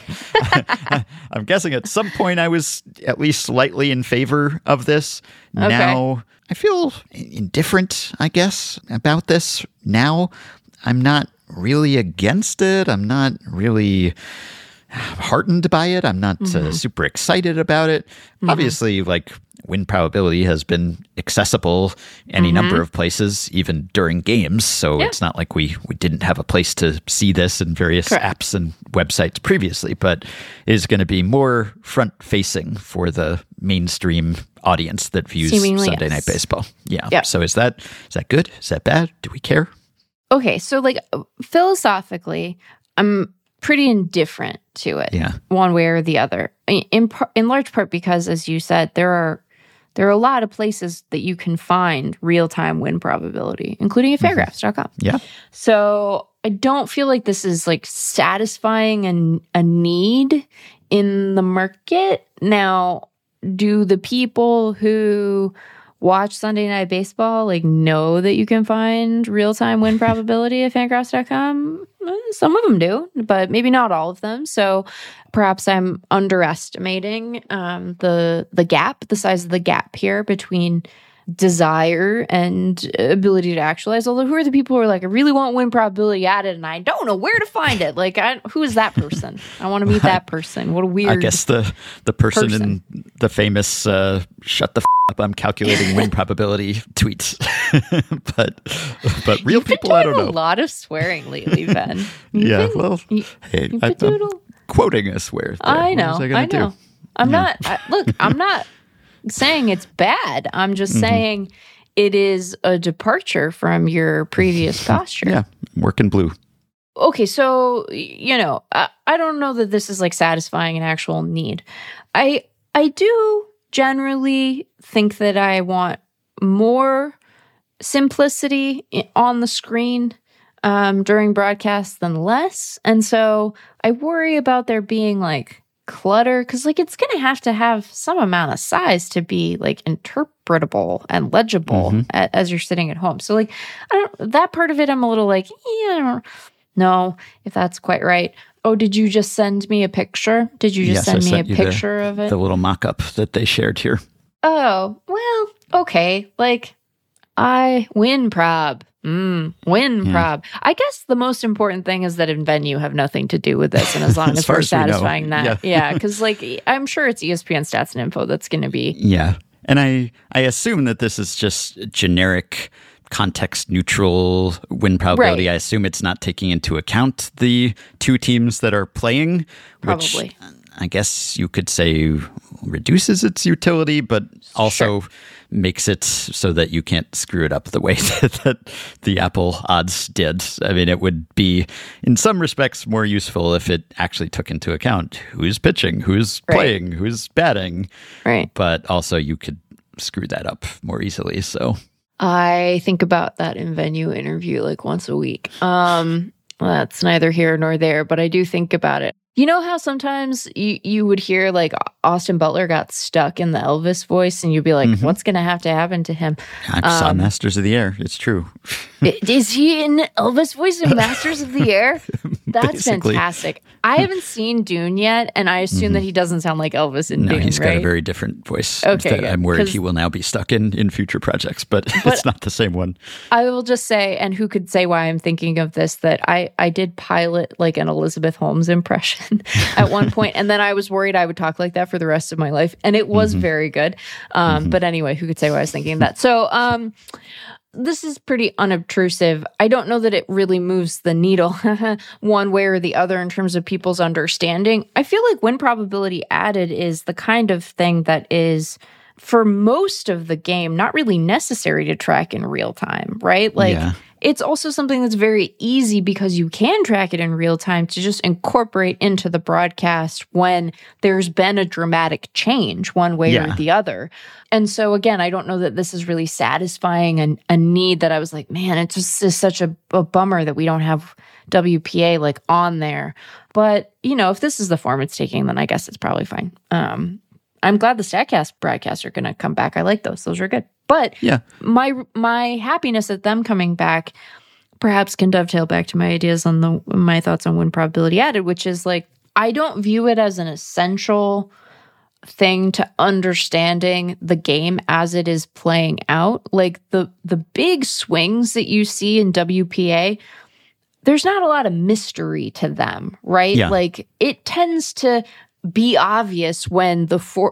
I'm guessing at some point I was at least slightly in favor of this. Okay. Now, I feel indifferent, I guess, about this. Now, I'm not really against it. I'm not really heartened by it. I'm not super excited about it. Obviously, win probability has been accessible any number of places, even during games. So it's not like we didn't have a place to see this in various apps and websites previously, but it is going to be more front-facing for the mainstream audience that views Sunday Night Baseball. Yeah. Yep. So is that good? Is that bad? Do we care? Okay. So philosophically, I'm pretty indifferent to it, one way or the other. In large part because, as you said, there are a lot of places that you can find real-time win probability, including at Fangraphs.com. Yeah. So I don't feel like this is satisfying a need in the market. Now, do the people who watch Sunday Night Baseball know that you can find real-time win probability at Fangraphs.com? Some of them do, but maybe not all of them. So perhaps I'm underestimating the gap, the size of the gap here between desire and ability to actualize. Although, who are the people who are I really want win probability added, and I don't know where to find it? Who is that person? I want to meet that person. What a weird. I guess the person in the famous "shut the up, I'm calculating win probability" tweets. but real people, I don't know. A lot of swearing lately, Ben. I'm quoting a swear. There. I know. I know. I'm not. I'm not saying it's bad. I'm just saying it is a departure from your previous posture. Yeah, working blue. Okay, so I don't know that this is satisfying an actual need. I do generally think that I want more simplicity on the screen during broadcasts than less, and so I worry about there being clutter, because it's going to have some amount of size to be interpretable and legible as you're sitting at home. So that part of it, I'm a little I don't know if that's quite right. Oh, did you just send me a picture? Did you just send me a picture of it? The little mock-up that they shared here. Oh, well, okay. I win prob. Prob. I guess the most important thing is that in venue have nothing to do with this, and as long as we're satisfying that, because I'm sure it's ESPN Stats and Info that's going to be. Yeah, and I assume that this is just generic, context neutral win probability. Right. I assume it's not taking into account the two teams that are playing. Probably. Which I guess you could say reduces its utility, but also makes it so that you can't screw it up the way that the Apple odds did. I mean, it would be, in some respects, more useful if it actually took into account who's pitching, who's playing, who's batting. Right. But also you could screw that up more easily. So I think about that in venue interview like once a week. That's neither here nor there, but I do think about it. You know how sometimes you would hear like Austin Butler got stuck in the Elvis voice and you'd be like, what's going to happen to him? I saw Masters of the Air. It's true. Is he in Elvis voice in Masters of the Air? That's Basically. Fantastic. I haven't seen Dune yet, and I assume that he doesn't sound like Elvis in Dune, he's got right? a very different voice. Okay, that I'm worried he will now be stuck in future projects, but it's not the same one. I will just say, and who could say why I'm thinking of this, that I did pilot like an Elizabeth Holmes impression at one point, and then I was worried I would talk like that for the rest of my life, and it was very good. But anyway, who could say why I was thinking that? So this is pretty unobtrusive. I don't know that it really moves the needle one way or the other in terms of people's understanding. I feel like win probability added is the kind of thing that is, for most of the game, not really necessary to track in real time, right? Like, it's also something that's very easy because you can track it in real time to just incorporate into the broadcast when there's been a dramatic change one way or the other. And so, again, I don't know that this is really satisfying a need that I was like, man, it just is such a bummer that we don't have WPA like on there. But, you know, if this is the form it's taking, then I guess it's probably fine. I'm glad the StatCast broadcasts are going to come back. I like those. Those are good. But my happiness at them coming back perhaps can dovetail back to my ideas on my thoughts on win probability added, which is like, I don't view it as an essential thing to understanding the game as it is playing out. Like the big swings that you see in WPA, there's not a lot of mystery to them, right? Yeah. Like it tends to be obvious when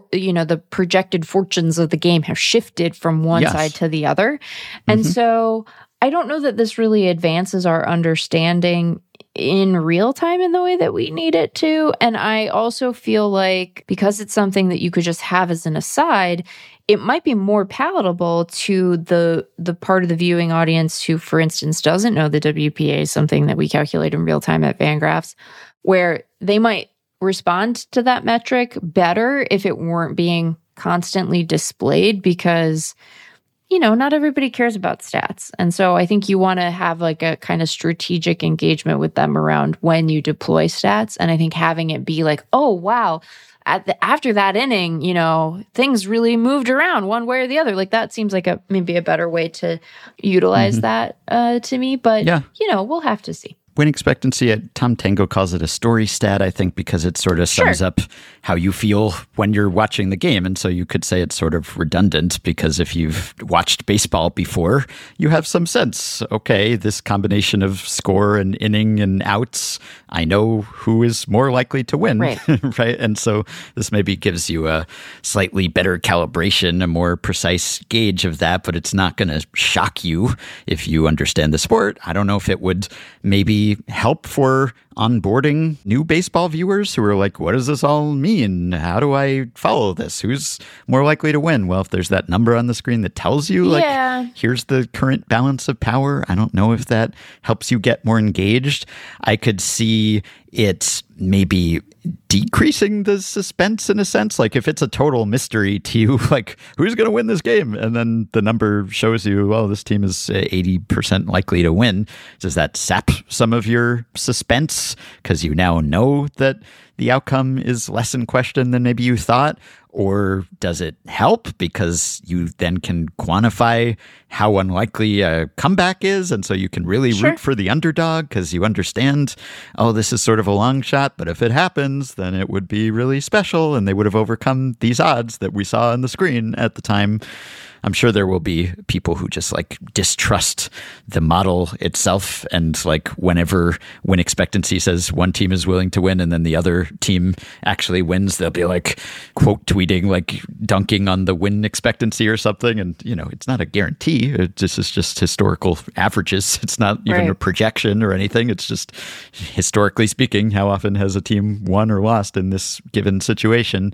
the projected fortunes of the game have shifted from one side to the other. And so I don't know that this really advances our understanding in real time in the way that we need it to. And I also feel like because it's something that you could just have as an aside, it might be more palatable to the part of the viewing audience who, for instance, doesn't know the WPA is something that we calculate in real time at Fangraphs, where they might respond to that metric better if it weren't being constantly displayed because, you know, not everybody cares about stats. And so I think you want to have like a kind of strategic engagement with them around when you deploy stats. And I think having it be like, oh, wow, after that inning, you know, things really moved around one way or the other. Like that seems like maybe a better way to utilize that to me. But, you know, we'll have to see. Win expectancy, Tom Tango calls it a story stat, I think, because it sort of sums up how you feel when you're watching the game. And so you could say it's sort of redundant because if you've watched baseball before, you have some sense. Okay, this combination of score and inning and outs, I know who is more likely to win. Right. Right? And so this maybe gives you a slightly better calibration, a more precise gauge of that, but it's not going to shock you if you understand the sport. I don't know if it would maybe help for onboarding new baseball viewers who are like, what does this all mean? How do I follow this? Who's more likely to win? Well, if there's that number on the screen that tells you, like, here's the current balance of power, I don't know if that helps you get more engaged. I could see it maybe decreasing the suspense in a sense. Like if it's a total mystery to you, like who's going to win this game? And then the number shows you, well, this team is 80% likely to win. Does that sap some of your suspense because you now know that the outcome is less in question than maybe you thought? Or does it help because you then can quantify how unlikely a comeback is? And so you can really root for the underdog because you understand, oh, this is sort of a long shot, but if it happens, then it would be really special and they would have overcome these odds that we saw on the screen at the time. I'm sure there will be people who just like distrust the model itself. And like whenever win expectancy says one team is willing to win and then the other team actually wins, they'll be like quote tweeting, like dunking on the win expectancy or something. And, it's not a guarantee. This is just historical averages. It's not even a projection or anything. It's just historically speaking, how often has a team won or lost in this given situation?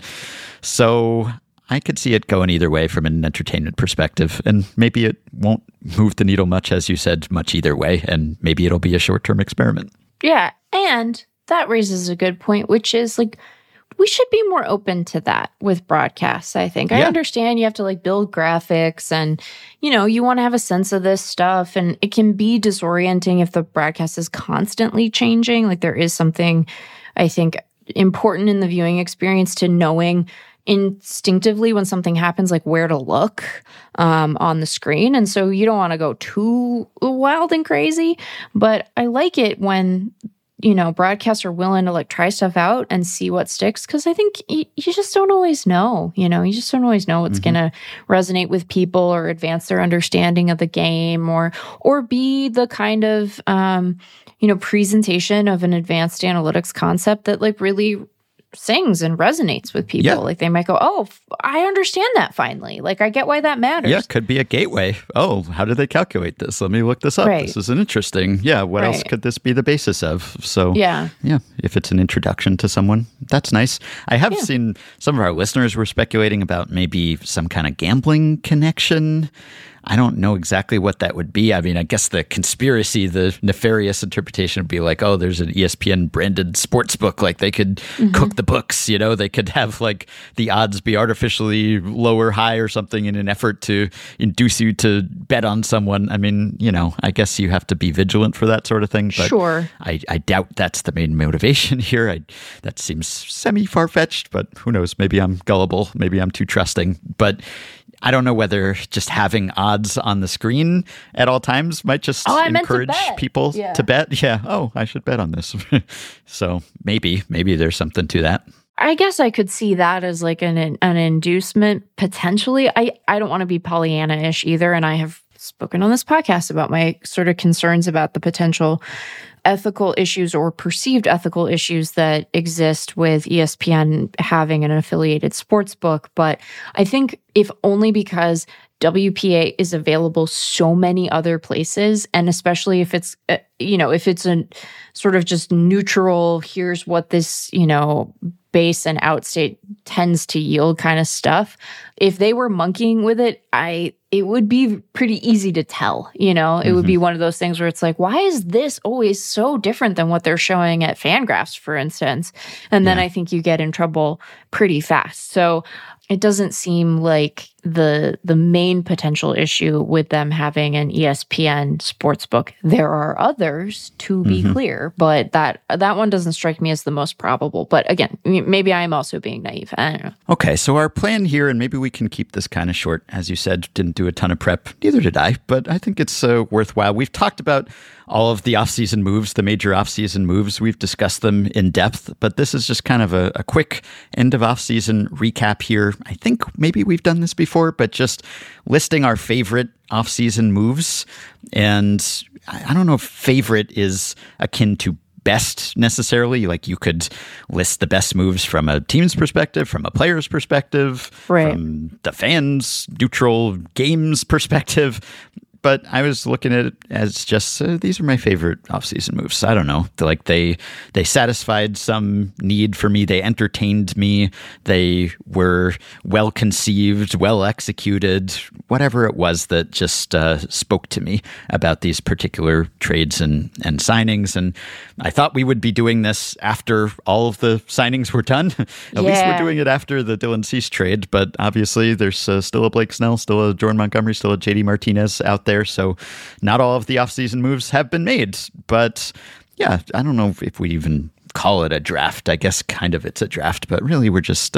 So I could see it going either way from an entertainment perspective. And maybe it won't move the needle much, as you said, much either way. And maybe it'll be a short-term experiment. Yeah. And that raises a good point, which is like, we should be more open to that with broadcasts, I think. I understand you have to like build graphics and, you want to have a sense of this stuff. And it can be disorienting if the broadcast is constantly changing. Like there is something, I think, important in the viewing experience to knowing instinctively when something happens, like where to look on the screen. And so you don't want to go too wild and crazy. But I like it when broadcasts are willing to like try stuff out and see what sticks. Cause I think you just don't always know, you just don't always know what's going to resonate with people or advance their understanding of the game or be the kind of, presentation of an advanced analytics concept that like really sings and resonates with people. Yeah. Like they might go, oh, I understand that finally. Like I get why that matters. Yeah, could be a gateway. Oh, how do they calculate this? Let me look this up. Right. This is an interesting. Yeah, what else could this be the basis of? So yeah, if it's an introduction to someone, that's nice. I have seen some of our listeners were speculating about maybe some kind of gambling connection. I don't know exactly what that would be. I mean, I guess the conspiracy, the nefarious interpretation would be like, oh, there's an ESPN branded sports book. Like they could cook the books, they could have like the odds be artificially low or high or something in an effort to induce you to bet on someone. I mean, I guess you have to be vigilant for that sort of thing. But sure. I doubt that's the main motivation here. That seems semi-far-fetched, but who knows? Maybe I'm gullible. Maybe I'm too trusting. But I don't know whether just having odds on the screen at all times might just encourage people to bet. Yeah. Oh, I should bet on this. So maybe there's something to that. I guess I could see that as like an inducement potentially. I don't want to be Pollyanna-ish either. And I have spoken on this podcast about my sort of concerns about the potential ethical issues or perceived ethical issues that exist with ESPN having an affiliated sports book. But I think if only because WPA is available so many other places, and especially if it's, if it's a sort of just neutral, here's what this, base and outstate tends to yield kind of stuff. If they were monkeying with it, it would be pretty easy to tell, it would be one of those things where it's like, why is this always so different than what they're showing at Fangraphs, for instance? And then I think you get in trouble pretty fast. So it doesn't seem like the main potential issue with them having an ESPN sportsbook. There are others, to be clear, but that one doesn't strike me as the most probable. But again, maybe I'm also being naive. I don't know. Okay, so our plan here, and maybe we can keep this kind of short. As you said, didn't do a ton of prep. Neither did I, but I think it's worthwhile. We've talked about all of the offseason moves, the major offseason moves. We've discussed them in depth, but this is just kind of a quick end of offseason recap here. I think maybe we've done this before, but just listing our favorite offseason moves. And I don't know if favorite is akin to best necessarily. Like you could list the best moves from a team's perspective, from a player's perspective, from the fans' neutral games perspective. But I was looking at it as just these are my favorite offseason moves. I don't know. Like they satisfied some need for me. They entertained me. They were well conceived, well executed, whatever it was that just spoke to me about these particular trades and signings. And I thought we would be doing this after all of the signings were done. At least we're doing it after the Dylan Cease trade. But obviously there's still a Blake Snell, still a Jordan Montgomery, still a JD Martinez out there. So not all of the offseason moves have been made. But yeah, I don't know if we even call it a draft. I guess kind of it's a draft, but really we're just,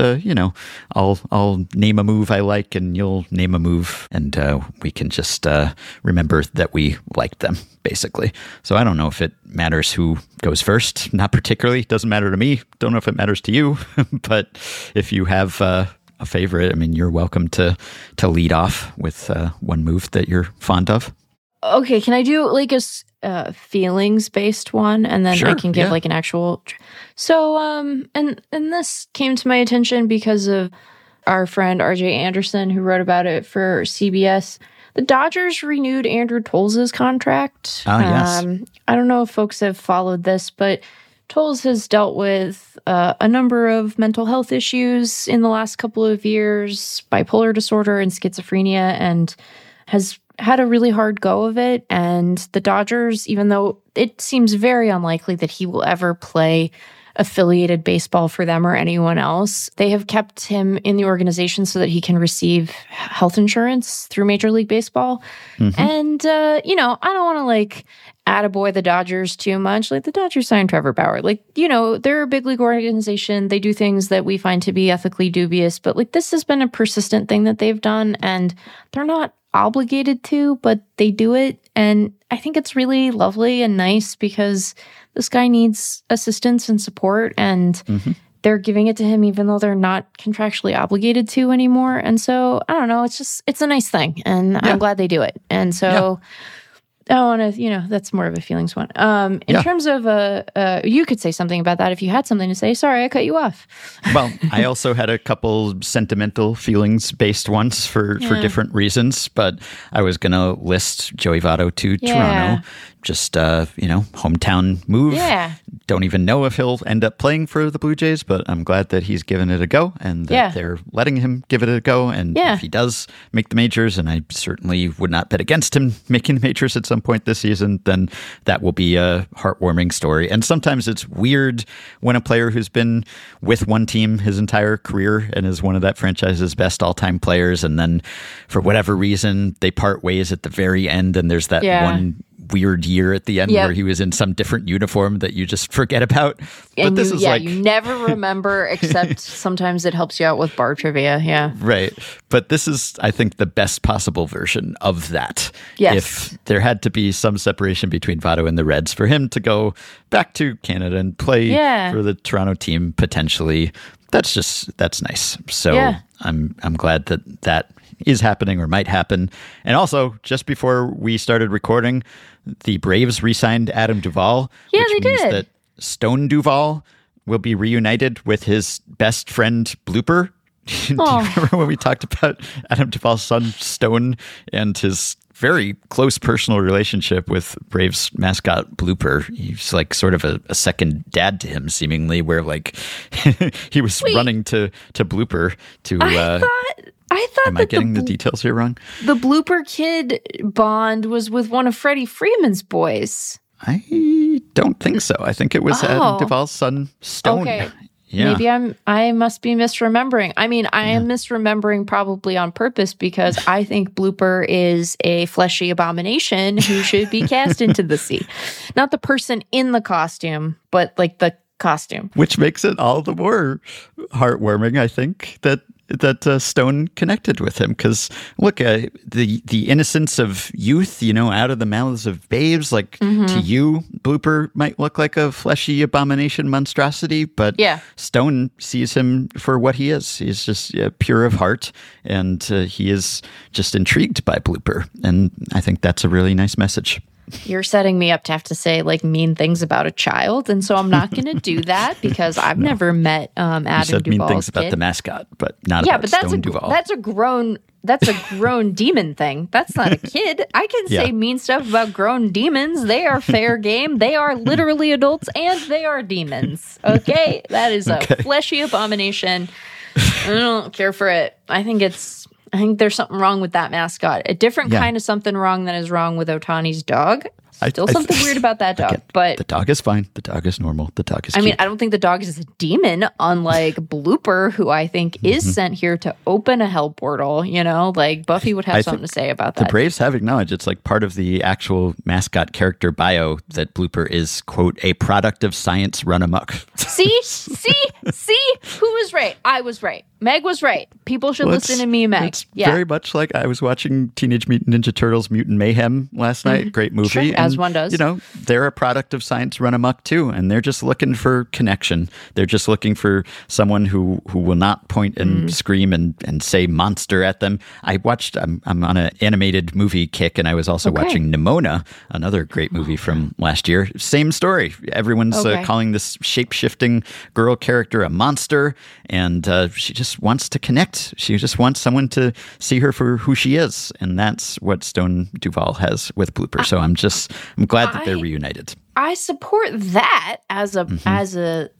I'll name a move I like and you'll name a move and we can just remember that we liked them, basically. So I don't know if it matters who goes first. Not particularly. Doesn't matter to me. Don't know if it matters to you. But if you have a favorite. I mean, you're welcome to lead off with one move that you're fond of. Okay, can I do like a feelings-based one, and then Sure, I can give yeah. like an actual. So, and this came to my attention because of our friend RJ Anderson, who wrote about it for CBS. The Dodgers renewed Andrew Toles' contract. Oh, yes. I don't know if folks have followed this, but Toles has dealt with a number of mental health issues in the last couple of years, bipolar disorder and schizophrenia, and has had a really hard go of it. And the Dodgers, even though it seems very unlikely that he will ever play affiliated baseball for them or anyone else, they have kept him in the organization so that he can receive health insurance through Major League Baseball. And, I don't want to like attaboy the Dodgers too much. Like the Dodgers signed Trevor Bauer. Like, they're a big league organization. They do things that we find to be ethically dubious, but like this has been a persistent thing that they've done, and they're not obligated to, but they do it. And I think it's really lovely and nice because this guy needs assistance and support, and they're giving it to him even though they're not contractually obligated to anymore. And so I don't know, it's a nice thing, and I'm glad they do it. And so I want to, that's more of a feelings one. In terms of, you could say something about that if you had something to say. Sorry, I cut you off. Well, I also had a couple sentimental feelings-based ones for different reasons, but I was going to list Joey Votto to Toronto. Just, hometown move. Yeah. Don't even know if he'll end up playing for the Blue Jays, but I'm glad that he's given it a go and that they're letting him give it a go. And if he does make the majors, and I certainly would not bet against him making the majors at some point this season, then that will be a heartwarming story. And sometimes it's weird when a player who's been with one team his entire career and is one of that franchise's best all-time players, and then for whatever reason, they part ways at the very end, and there's that one weird year at the end where he was in some different uniform that you just forget about. But this is you never remember, except sometimes it helps you out with bar trivia. Yeah. Right. But this is, I think, the best possible version of that. Yes. If there had to be some separation between Votto and the Reds, for him to go back to Canada and play for the Toronto team potentially, that's nice. So I'm glad that is happening or might happen. And also, just before we started recording, the Braves re-signed Adam Duvall, which means that Stone Duvall will be reunited with his best friend Blooper. Do you remember when we talked about Adam Duvall's son Stone and his very close personal relationship with Braves mascot Blooper? He's like sort of a second dad to him, seemingly, where like he was running to Blooper to. I thought am I getting the details here wrong? The Blooper kid bond was with one of Freddie Freeman's boys. I don't think so. I think it was Adam Duvall's son Stone. Okay. Yeah. Maybe I must be misremembering. I mean, I am misremembering probably on purpose because I think Blooper is a fleshy abomination who should be cast into the sea. Not the person in the costume, but like the costume. Which makes it all the more heartwarming, I think, that Stone connected with him. Because look, the innocence of youth, out of the mouths of babes, like to you, Blooper might look like a fleshy abomination monstrosity, but Stone sees him for what he is. He's just pure of heart, and he is just intrigued by Blooper. And I think that's a really nice message. You're setting me up to have to say like mean things about a child, and so I'm not going to do that because I've never met Adam Duvall's You said mean things about kid. the mascot, but not about Stone Duvall. That's a grown demon thing. That's not a kid. I can say mean stuff about grown demons. They are fair game. They are literally adults, and they are demons. Okay, that is a fleshy abomination. I don't care for it. I think there's something wrong with that mascot. A different kind of something wrong than is wrong with Ohtani's dog. Still something weird about that dog. But the dog is fine. The dog is normal. The dog is I cute. mean, I don't think the dog is a demon, unlike Blooper, who I think is sent here to open a hell portal. Like Buffy would have something to say about that. The Braves have acknowledged it's like part of the actual mascot character bio that Blooper is, quote, a product of science run amok. See? Who was right? I was right. Meg was right. People should listen to me, Meg. It's very much like I was watching Teenage Mutant Ninja Turtles Mutant Mayhem last night. Great movie. Sure, as one does. They're a product of science run amok too, and they're just looking for connection. They're just looking for someone who will not point and scream and say monster at them. I'm on an animated movie kick, and I was also watching Nimona, another great movie from last year. Same story. Everyone's calling this shape-shifting girl character a monster, and she just wants to connect. She just wants someone to see her for who she is, and that's what Stone Duvall has with Blooper. So I'm glad that they're reunited. I support that as a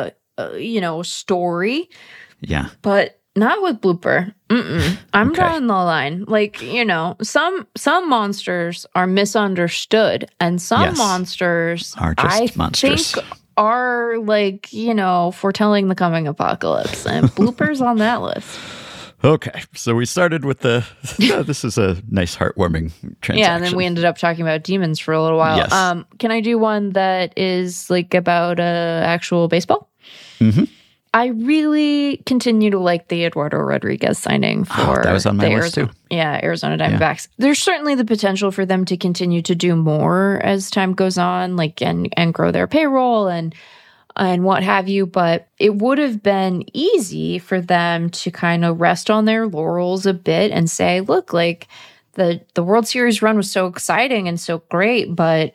story. Yeah, but not with Blooper. I'm drawing the line. Like, some monsters are misunderstood, and some monsters are just monsters. Think are like, foretelling the coming apocalypse, and Blooper's on that list. Okay, so we started with this is a nice, heartwarming transaction. Yeah, and then we ended up talking about demons for a little while. Yes. Can I do one that is like about actual baseball? Mm-hmm. I really continue to like the Eduardo Rodriguez signing for that was on my list too. Yeah, Arizona Diamondbacks. Yeah. There's certainly the potential for them to continue to do more as time goes on, like and grow their payroll and what have you. But it would have been easy for them to kind of rest on their laurels a bit and say, look, like the World Series run was so exciting and so great, but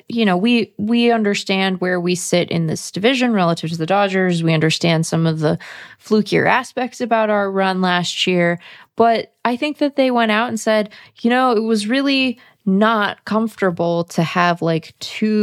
we understand where we sit in this division relative to the Dodgers. We understand some of the flukier aspects about our run last year, but I think that they went out and said, it was really not comfortable to have like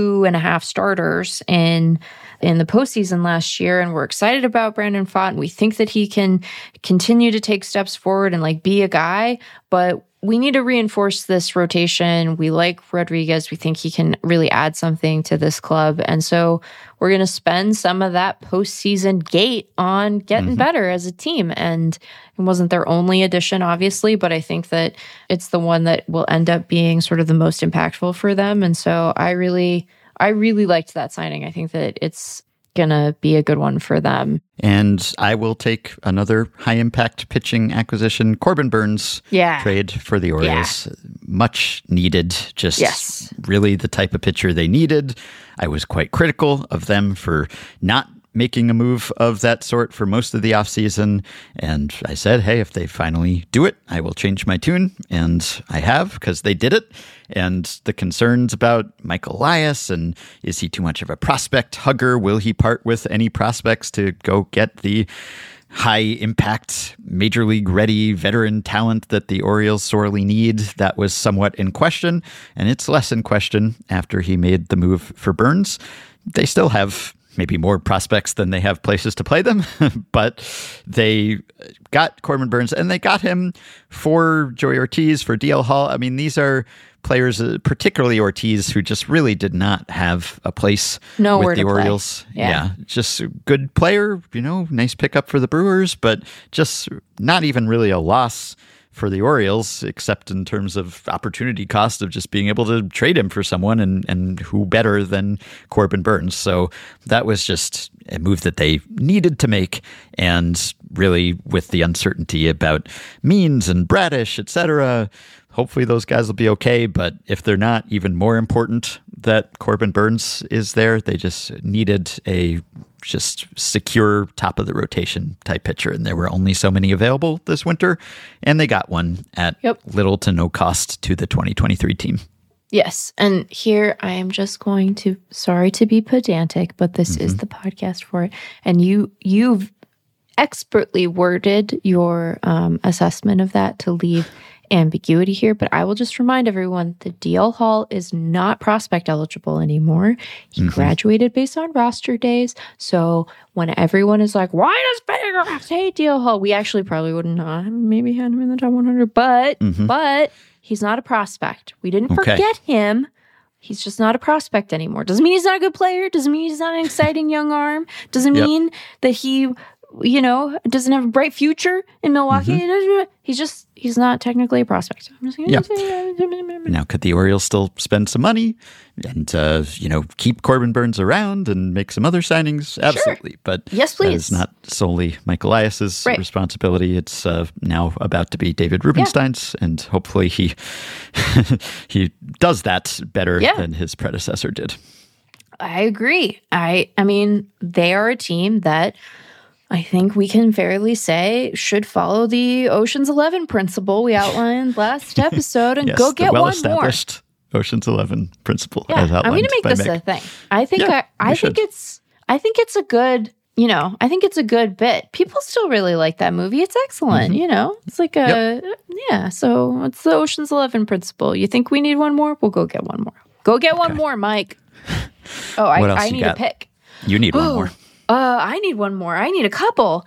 2.5 starters in the postseason last year, and we're excited about Brandon Pfaadt, and we think that he can continue to take steps forward and like be a guy, but we need to reinforce this rotation. We like Rodriguez. We think he can really add something to this club. And so we're going to spend some of that postseason gate on getting better as a team. And it wasn't their only addition, obviously, but I think that it's the one that will end up being sort of the most impactful for them. And so I really liked that signing. I think that it's going to be a good one for them. And I will take another high-impact pitching acquisition, Corbin Burns trade for the Orioles. Yeah. Much needed, just really the type of pitcher they needed. I was quite critical of them for not making a move of that sort for most of the offseason. And I said, hey, if they finally do it, I will change my tune. And I have, because they did it. And the concerns about Michael Elias and is he too much of a prospect hugger? Will he part with any prospects to go get the high impact, major league ready veteran talent that the Orioles sorely need? That was somewhat in question. And it's less in question after he made the move for Burns. They still have maybe more prospects than they have places to play them, but they got Corbin Burns and they got him for Joey Ortiz, for DL Hall. I mean, these are players, particularly Ortiz, who just really did not have a place with the Orioles. Yeah, just a good player, nice pickup for the Brewers, but just not even really a loss for the Orioles, except in terms of opportunity cost of just being able to trade him for someone, and who better than Corbin Burns. So that was just a move that they needed to make. And really, with the uncertainty about Means and Bradish, etc., hopefully those guys will be okay. But if they're not, even more important that Corbin Burns is there. They just needed a just secure top of the rotation type pitcher, and there were only so many available this winter, and they got one at little to no cost to the 2023 team. Yes, and here I am just going to, sorry to be pedantic, but this is the podcast for it, and you've expertly worded your assessment of that to leave ambiguity here, but I will just remind everyone that DL Hall is not prospect eligible anymore. He graduated based on roster days. So when everyone is like, why does Fangraphs hate DL Hall? We actually probably would not maybe had him in the top 100, but he's not a prospect. We didn't forget him. He's just not a prospect anymore. Doesn't mean he's not a good player. Doesn't mean he's not an exciting young arm. Doesn't mean that he doesn't have a bright future in Milwaukee. He's not technically a prospect. I'm just gonna say, Now, could the Orioles still spend some money and, keep Corbin Burns around and make some other signings? Absolutely. Sure. But yes, please. that is not solely Michael Elias's responsibility. It's now about to be David Rubenstein's, and hopefully he does that better than his predecessor did. I agree. I mean, they are a team that I think we can fairly say should follow the Ocean's 11 principle we outlined last episode and go get one more. Well-established Ocean's 11 principle. As outlined. I'm going to make this a thing. I think I think it's a good. I think it's a good bit. People still really like that movie. It's excellent. It's like So it's the Ocean's 11 principle. You think we need one more? We'll go get one more. Go get one more, Mike. Oh, I need a pick. You need one more. I need one more. I need a couple.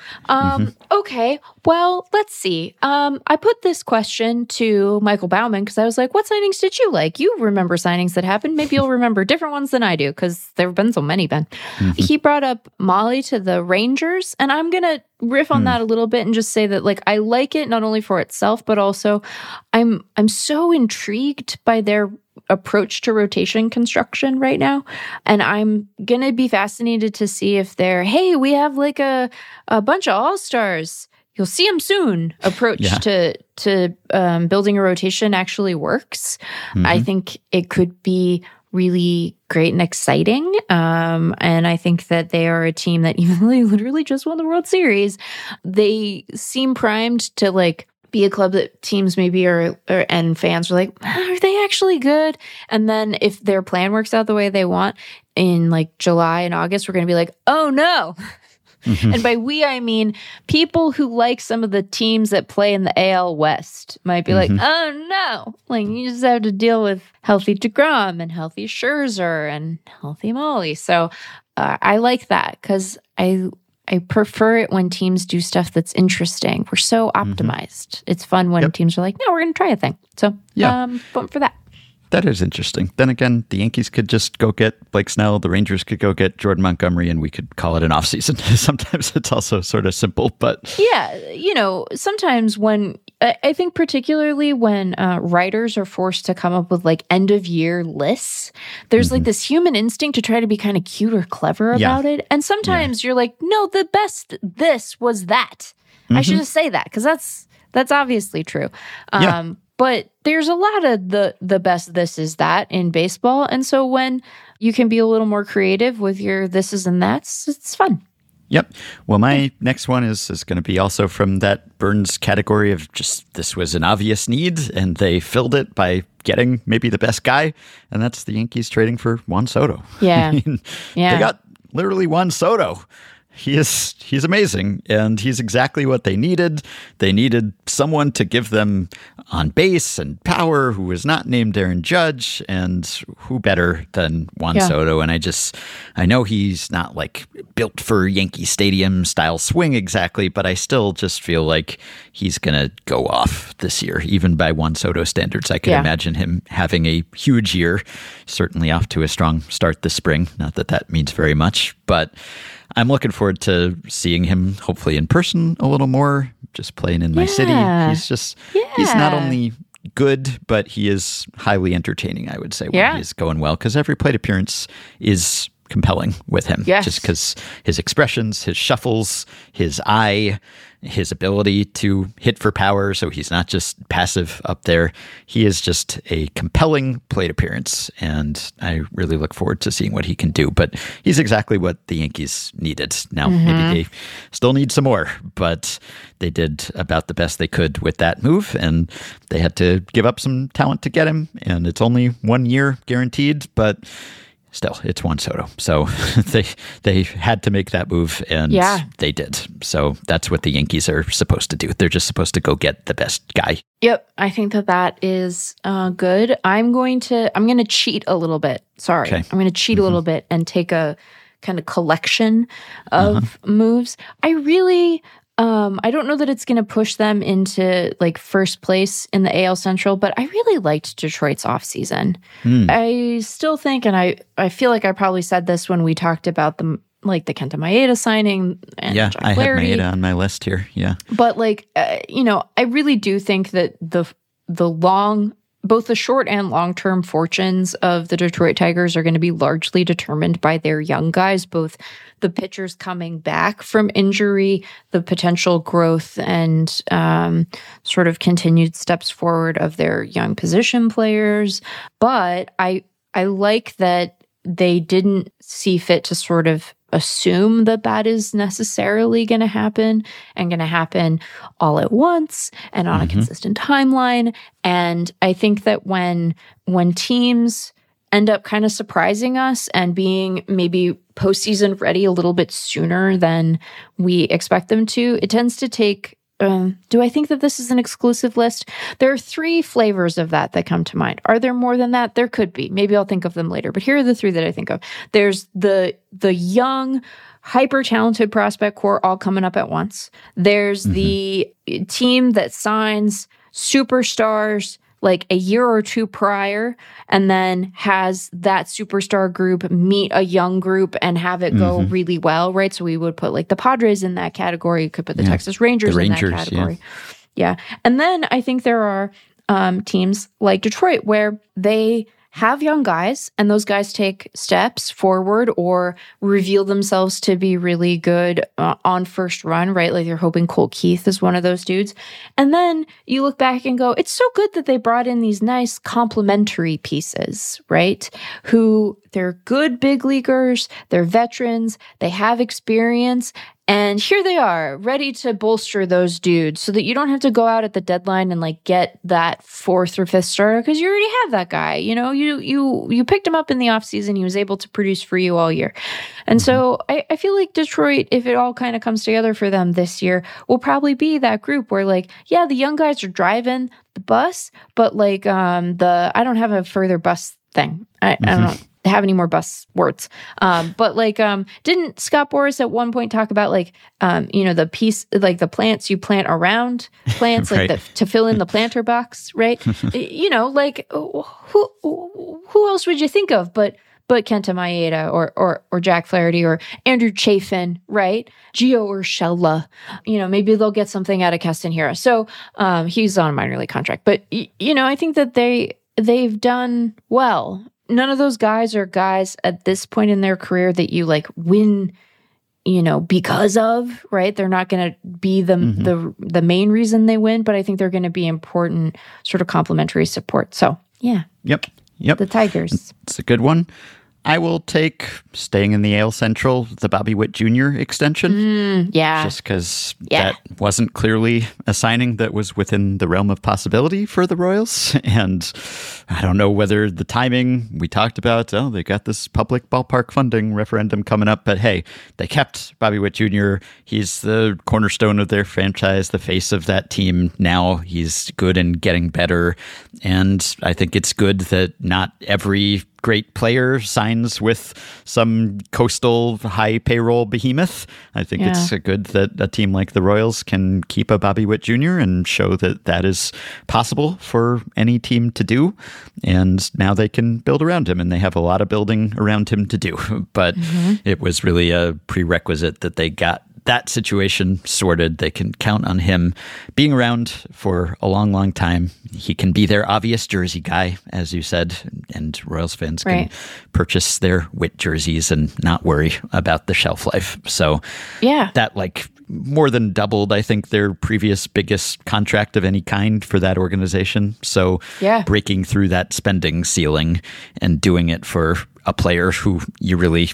Okay. Well, let's see. I put this question to Michael Bauman because I was like, what signings did you like? You remember signings that happened. Maybe you'll remember different ones than I do because there have been so many, Ben. He brought up Molly to the Rangers, and I'm going to riff on that a little bit and just say that, like, I like it not only for itself, but also I'm so intrigued by their approach to rotation construction right now. And I'm going to be fascinated to see if hey, we have like a bunch of all-stars. You'll see them soon approach to building a rotation actually works. I think it could be really great and exciting. And I think that they are a team that even though they literally just won the World Series, they seem primed to be a club that teams maybe and fans are like, are they actually good? And then if their plan works out the way they want in July and August, we're going to be like, oh no. And by we, I mean people who like some of the teams that play in the AL West might be like, oh no. You just have to deal with healthy DeGrom and healthy Scherzer and healthy Molly. So I like that because I prefer it when teams do stuff that's interesting. We're so optimized. It's fun when teams are like, no, we're going to try a thing. So, vote for that. That is interesting. Then again, the Yankees could just go get Blake Snell. The Rangers could go get Jordan Montgomery, and we could call it an offseason. Sometimes it's also sort of simple, but... Yeah, sometimes when... I think particularly when writers are forced to come up with end-of-year lists, there's this human instinct to try to be kind of cute or clever about it. And sometimes you're like, no, the best this was that. I should just say that because that's obviously true. But there's a lot of the best this is that in baseball. And so when you can be a little more creative with your thises and that's, it's fun. Yep. Well, my next one is going to be also from that Burns category of just this was an obvious need, and they filled it by getting maybe the best guy, and that's the Yankees trading for Juan Soto. Yeah. They got literally Juan Soto. He's amazing, and he's exactly what they needed. They needed someone to give them on base and power who was not named Aaron Judge, and who better than Juan Soto? And I know he's not built for Yankee Stadium style swing exactly, but I still just feel like he's going to go off this year, even by Juan Soto standards. I can imagine him having a huge year, certainly off to a strong start this spring. Not that that means very much, but I'm looking forward to seeing him hopefully in person a little more, just playing in my city. He's not only good, but he is highly entertaining, I would say, when he's going well, because every plate appearance is compelling with him. Just because his expressions, his shuffles, his eye, his ability to hit for power, so he's not just passive up there. He is just a compelling plate appearance, and I really look forward to seeing what he can do. But he's exactly what the Yankees needed. Now, maybe they still need some more, but they did about the best they could with that move, and they had to give up some talent to get him, and it's only 1 year guaranteed, but still, it's Juan Soto. So they had to make that move, and they did. So that's what the Yankees are supposed to do. They're just supposed to go get the best guy. Yep, I think that is good. I'm going to cheat a little bit. Sorry. Okay. I'm going to cheat a little bit and take a kind of collection of moves. I really... I don't know that it's going to push them into first place in the AL Central, but I really liked Detroit's offseason. I still think, and I feel like I probably said this when we talked about like the Kenta Maeda signing and Yeah, Jack I had Flaherty. Maeda on my list here. Yeah. But like, I really do think that both the short and long-term fortunes of the Detroit Tigers are going to be largely determined by their young guys, both the pitchers coming back from injury, the potential growth and sort of continued steps forward of their young position players. But I like that they didn't see fit to sort of assume that is necessarily going to happen and going to happen all at once and on a consistent timeline. And I think that when teams end up kind of surprising us and being maybe postseason ready a little bit sooner than we expect them to, it tends to take do I think that this is an exclusive list? There are 3 flavors of that come to mind. Are there more than that? There could be. Maybe I'll think of them later. But here are the 3 that I think of. There's the young, hyper-talented prospect core all coming up at once. There's the team that signs superstars like a year or 2 prior and then has that superstar group meet a young group and have it go really well, right? So we would put like the Padres in that category. You could put the Texas Rangers in that category. Yeah. And then I think there are teams like Detroit where they have young guys and those guys take steps forward or reveal themselves to be really good on first run, right? Like you're hoping Colt Keith is one of those dudes. And then you look back and go, it's so good that they brought in these nice complementary pieces, right? Who they're good big leaguers, they're veterans, they have experience. And here they are, ready to bolster those dudes so that you don't have to go out at the deadline and like get that 4th or 5th starter because you already have that guy. You know, you picked him up in the offseason. He was able to produce for you all year. And so I feel like Detroit, if it all kind of comes together for them this year, will probably be that group where like, yeah, the young guys are driving the bus, but like I don't have a further bus thing. I don't have any more bus words. But like, didn't Scott Boras at one point talk about like, the piece, like the plants you plant around plants, Right. like to fill in the planter box, right? Like who else would you think of but Kenta Maeda or Jack Flaherty or Andrew Chafin, right? Gio Urshela. Maybe they'll get something out of Keston Hiura. So he's on a minor league contract. But, I think that they've done well. None of those guys are guys at this point in their career that you like win, because of, right? They're not going to be the main reason they win, but I think they're going to be important sort of complementary support. So, yeah. Yep. The Tigers. It's a good one. I will take, staying in the AL Central, the Bobby Witt Jr. extension. Yeah. Just because that wasn't clearly a signing that was within the realm of possibility for the Royals. And I don't know whether the timing we talked about, they got this public ballpark funding referendum coming up. But hey, they kept Bobby Witt Jr. He's the cornerstone of their franchise, the face of that team. Now he's good and getting better. And I think it's good that not every great player signs with some coastal high payroll behemoth. I think it's good that a team like the Royals can keep a Bobby Witt Jr. and show that is possible for any team to do. And now they can build around him, and they have a lot of building around him to do. But it was really a prerequisite that they got that situation sorted. They can count on him being around for a long, long time. He can be their obvious jersey guy, as you said, and Royals fans can purchase their Witt jerseys and not worry about the shelf life. So that like more than doubled, I think, their previous biggest contract of any kind for that organization. So breaking through that spending ceiling and doing it for a player who you really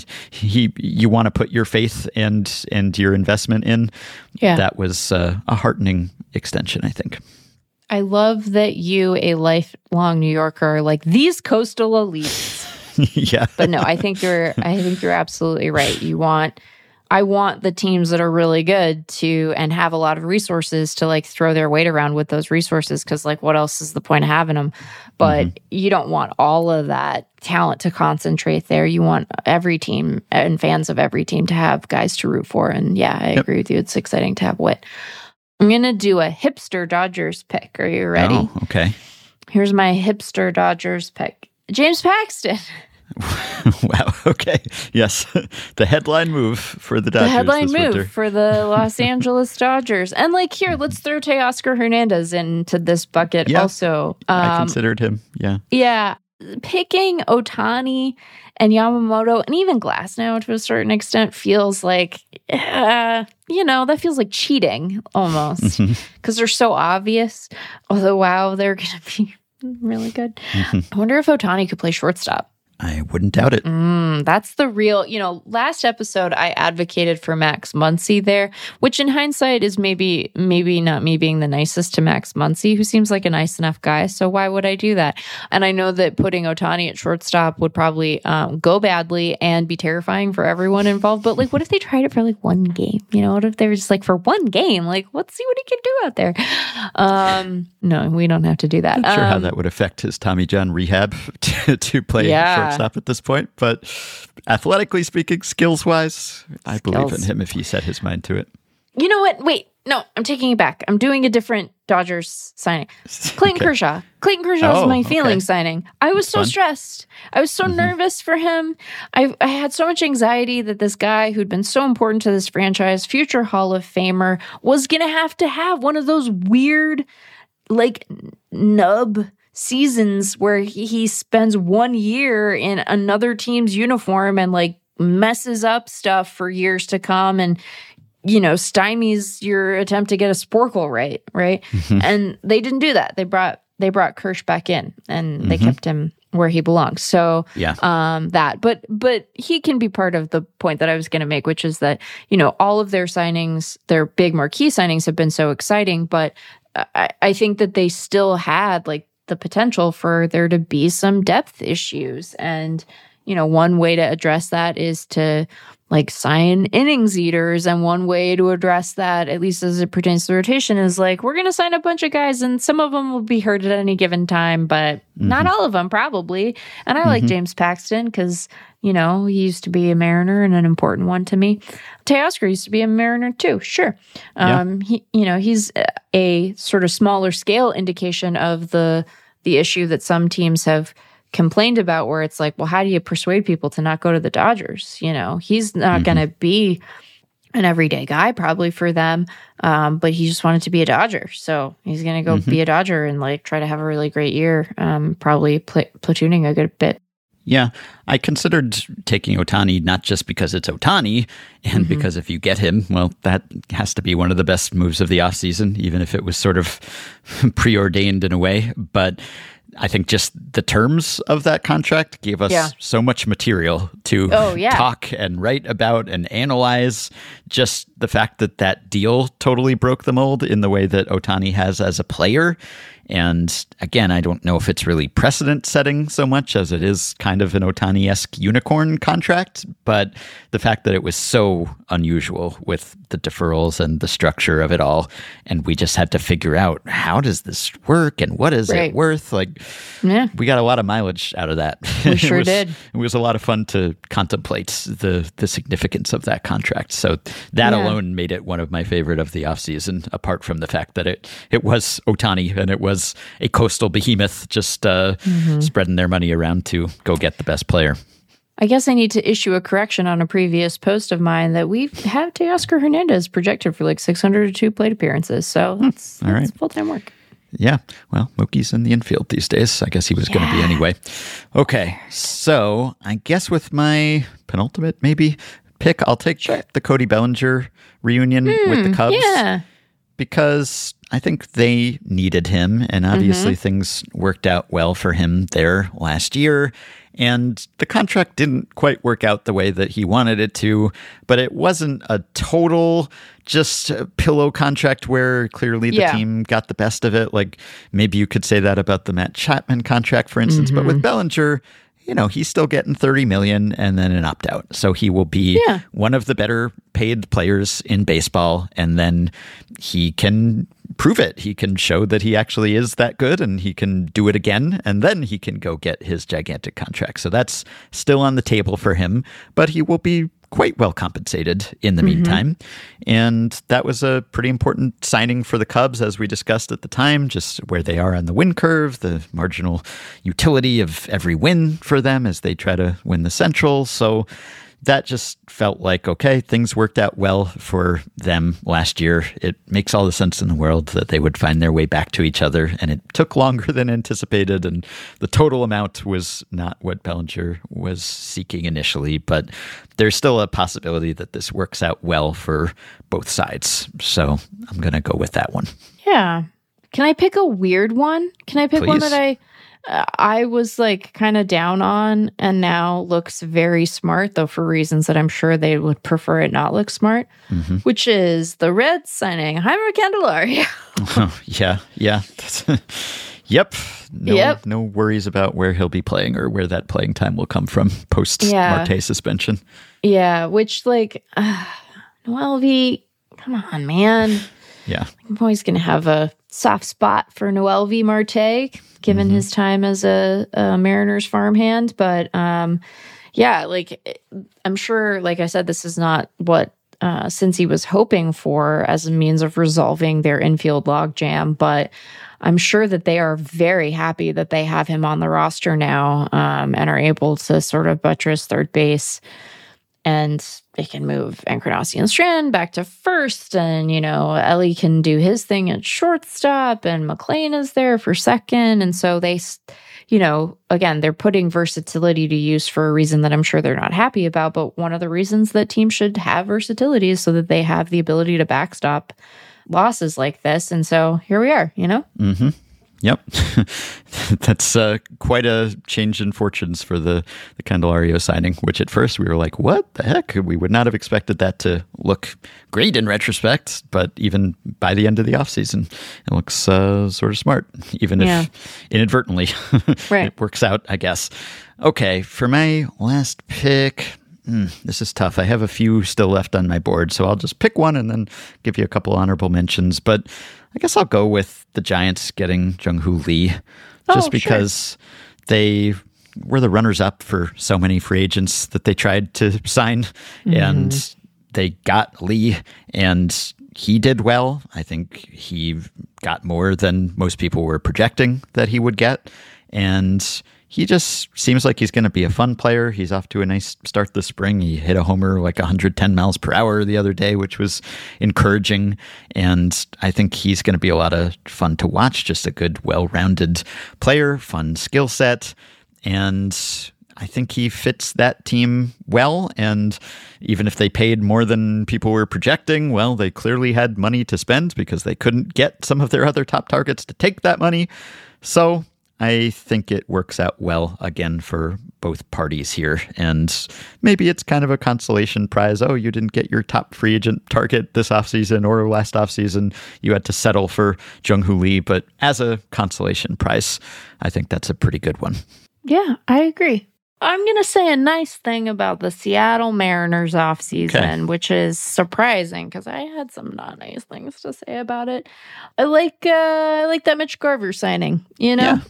you want to put your faith and your investment in. That was a heartening extension, I think. I love that you, a lifelong New Yorker, are like these coastal elites. But no, I think you're absolutely right. I want the teams that are really good to and have a lot of resources to like throw their weight around with those resources, because like what else is the point of having them? But you don't want all of that talent to concentrate there. You want every team and fans of every team to have guys to root for. And I agree with you. It's exciting to have Witt. I'm going to do a hipster Dodgers pick. Are you ready? Oh, okay. Here's my hipster Dodgers pick. James Paxton. Wow. Okay. Yes. The headline move for the Dodgers. The headline this move winter. for the Los Angeles Dodgers. And like, here, let's throw Teoscar Hernandez into this bucket also. I considered him. Yeah. Yeah. Picking Ohtani and Yamamoto and even Glasnow to a certain extent feels like, that feels like cheating almost because they're so obvious. Although, wow, they're going to be really good. I wonder if Ohtani could play shortstop. I wouldn't doubt it. That's the real, last episode I advocated for Max Muncy there, which in hindsight is maybe not me being the nicest to Max Muncy, who seems like a nice enough guy. So why would I do that? And I know that putting Ohtani at shortstop would probably go badly and be terrifying for everyone involved. But like, what if they tried it for like one game? What if they were just like, for one game, like, let's see what he can do out there. No, we don't have to do that. Not sure how that would affect his Tommy John rehab to play shortstop at this point, but athletically speaking, skills-wise, I believe in him if he set his mind to it. You know what? Wait, no, I'm taking it back. I'm doing a different Dodgers signing. Clayton Kershaw. Clayton Kershaw is my feeling signing. I was so stressed. I was so nervous for him. I had so much anxiety that this guy who'd been so important to this franchise, future Hall of Famer, was going to have one of those weird, like, nub seasons where he spends 1 year in another team's uniform and like messes up stuff for years to come and stymies your attempt to get a Sporkle right? And they didn't do that. They brought Kersh back in and they kept him where he belongs. So but he can be part of the point that I was going to make, which is that all of their signings, their big marquee signings, have been so exciting, but I think that they still had like the potential for there to be some depth issues. And, one way to address that is to like sign innings eaters. And one way to address that, at least as it pertains to rotation, is like, we're going to sign a bunch of guys and some of them will be hurt at any given time, but not all of them probably. And I like James Paxton because, he used to be a Mariner and an important one to me. Teoscar used to be a Mariner too. Sure. He's a sort of smaller scale indication of the issue that some teams have complained about, where it's like, well, how do you persuade people to not go to the Dodgers? He's not going to be an everyday guy probably for them, but he just wanted to be a Dodger. So he's going to go be a Dodger and like try to have a really great year, probably platooning a good bit. Yeah, I considered taking Ohtani not just because it's Ohtani and because if you get him, well, that has to be one of the best moves of the offseason, even if it was sort of preordained in a way. But I think just the terms of that contract gave us so much material to talk and write about and analyze. Just the fact that deal totally broke the mold in the way that Ohtani has as a player. And again, I don't know if it's really precedent setting so much as it is kind of an Ohtani-esque unicorn contract, but the fact that it was so unusual with the deferrals and the structure of it all, and we just had to figure out, how does this work and what is it worth? Like, we got a lot of mileage out of that. We sure did. It was a lot of fun to contemplate the significance of that contract. So that alone made it one of my favorite of the offseason, apart from the fact that it was Ohtani and it was a coastal behemoth just spreading their money around to go get the best player. I guess I need to issue a correction on a previous post of mine that we have Teoscar Hernandez projected for like 602 plate appearances. So that's full-time work. Yeah. Well, Mookie's in the infield these days. I guess he was going to be anyway. Okay. So I guess with my penultimate maybe pick, I'll take the Cody Bellinger reunion with the Cubs. Yeah. Because I think they needed him, and obviously things worked out well for him there last year. And the contract didn't quite work out the way that he wanted it to, but it wasn't a total just pillow contract where clearly the team got the best of it. Like maybe you could say that about the Matt Chapman contract, for instance, but with Bellinger, he's still getting $30 million and then an opt-out. So he will be one of the better paid players in baseball. And then he can prove it. He can show that he actually is that good and he can do it again. And then he can go get his gigantic contract. So that's still on the table for him. But he will be quite well compensated in the meantime. And that was a pretty important signing for the Cubs, as we discussed at the time, just where they are on the win curve, the marginal utility of every win for them as they try to win the Central. So that just felt like, okay, things worked out well for them last year. It makes all the sense in the world that they would find their way back to each other. And it took longer than anticipated. And the total amount was not what Bellinger was seeking initially. But there's still a possibility that this works out well for both sides. So I'm going to go with that one. Yeah. Can I pick a weird one? Can I pick one that I was like kind of down on and now looks very smart, though for reasons that I'm sure they would prefer it not look smart, which is the Reds signing Jeimer Candelario. Oh, yeah. Yep. No worries about where he'll be playing or where that playing time will come from post Marte suspension. Yeah, which like, Noel V, come on, man. Yeah. I'm always going to have a soft spot for Noel V. Marte, given his time as a Mariners farmhand. But yeah, like I'm sure, like I said, this is not what Cincy was hoping for as a means of resolving their infield logjam. But I'm sure that they are very happy that they have him on the roster now and are able to sort of buttress third base. And they can move Encarnacion Strand back to first. And, you know, Ellie can do his thing at shortstop. And McLean is there for second. And so they, you know, again, they're putting versatility to use for a reason that I'm sure they're not happy about. But one of the reasons that teams should have versatility is so that they have the ability to backstop losses like this. And so here we are, you know? Yep. That's quite a change in fortunes for the Candelario signing, which at first we were like, what the heck? We would not have expected that to look great in retrospect, but even by the end of the offseason, it looks sort of smart, even if inadvertently it works out, I guess. Okay, for my last pick... this is tough. I have a few still left on my board, so I'll just pick one and then give you a couple honorable mentions. But I guess I'll go with the Giants getting Jung-Hoo Lee, just because they were the runners-up for so many free agents that they tried to sign, and they got Lee, and he did well. I think he got more than most people were projecting that he would get, and he just seems like he's going to be a fun player. He's off to a nice start this spring. He hit a homer like 110 miles per hour the other day, which was encouraging. And I think he's going to be a lot of fun to watch. Just a good, well-rounded player, fun skill set. And I think he fits that team well. And even if they paid more than people were projecting, well, they clearly had money to spend because they couldn't get some of their other top targets to take that money. So I think it works out well again for both parties here. And maybe it's kind of a consolation prize. Oh, you didn't get your top free agent target this offseason or last offseason. You had to settle for Jung-Hoo Lee. But as a consolation prize, I think that's a pretty good one. Yeah, I agree. I'm going to say a nice thing about the Seattle Mariners offseason, which is surprising because I had some not nice things to say about it. I like that Mitch Garver signing. You know,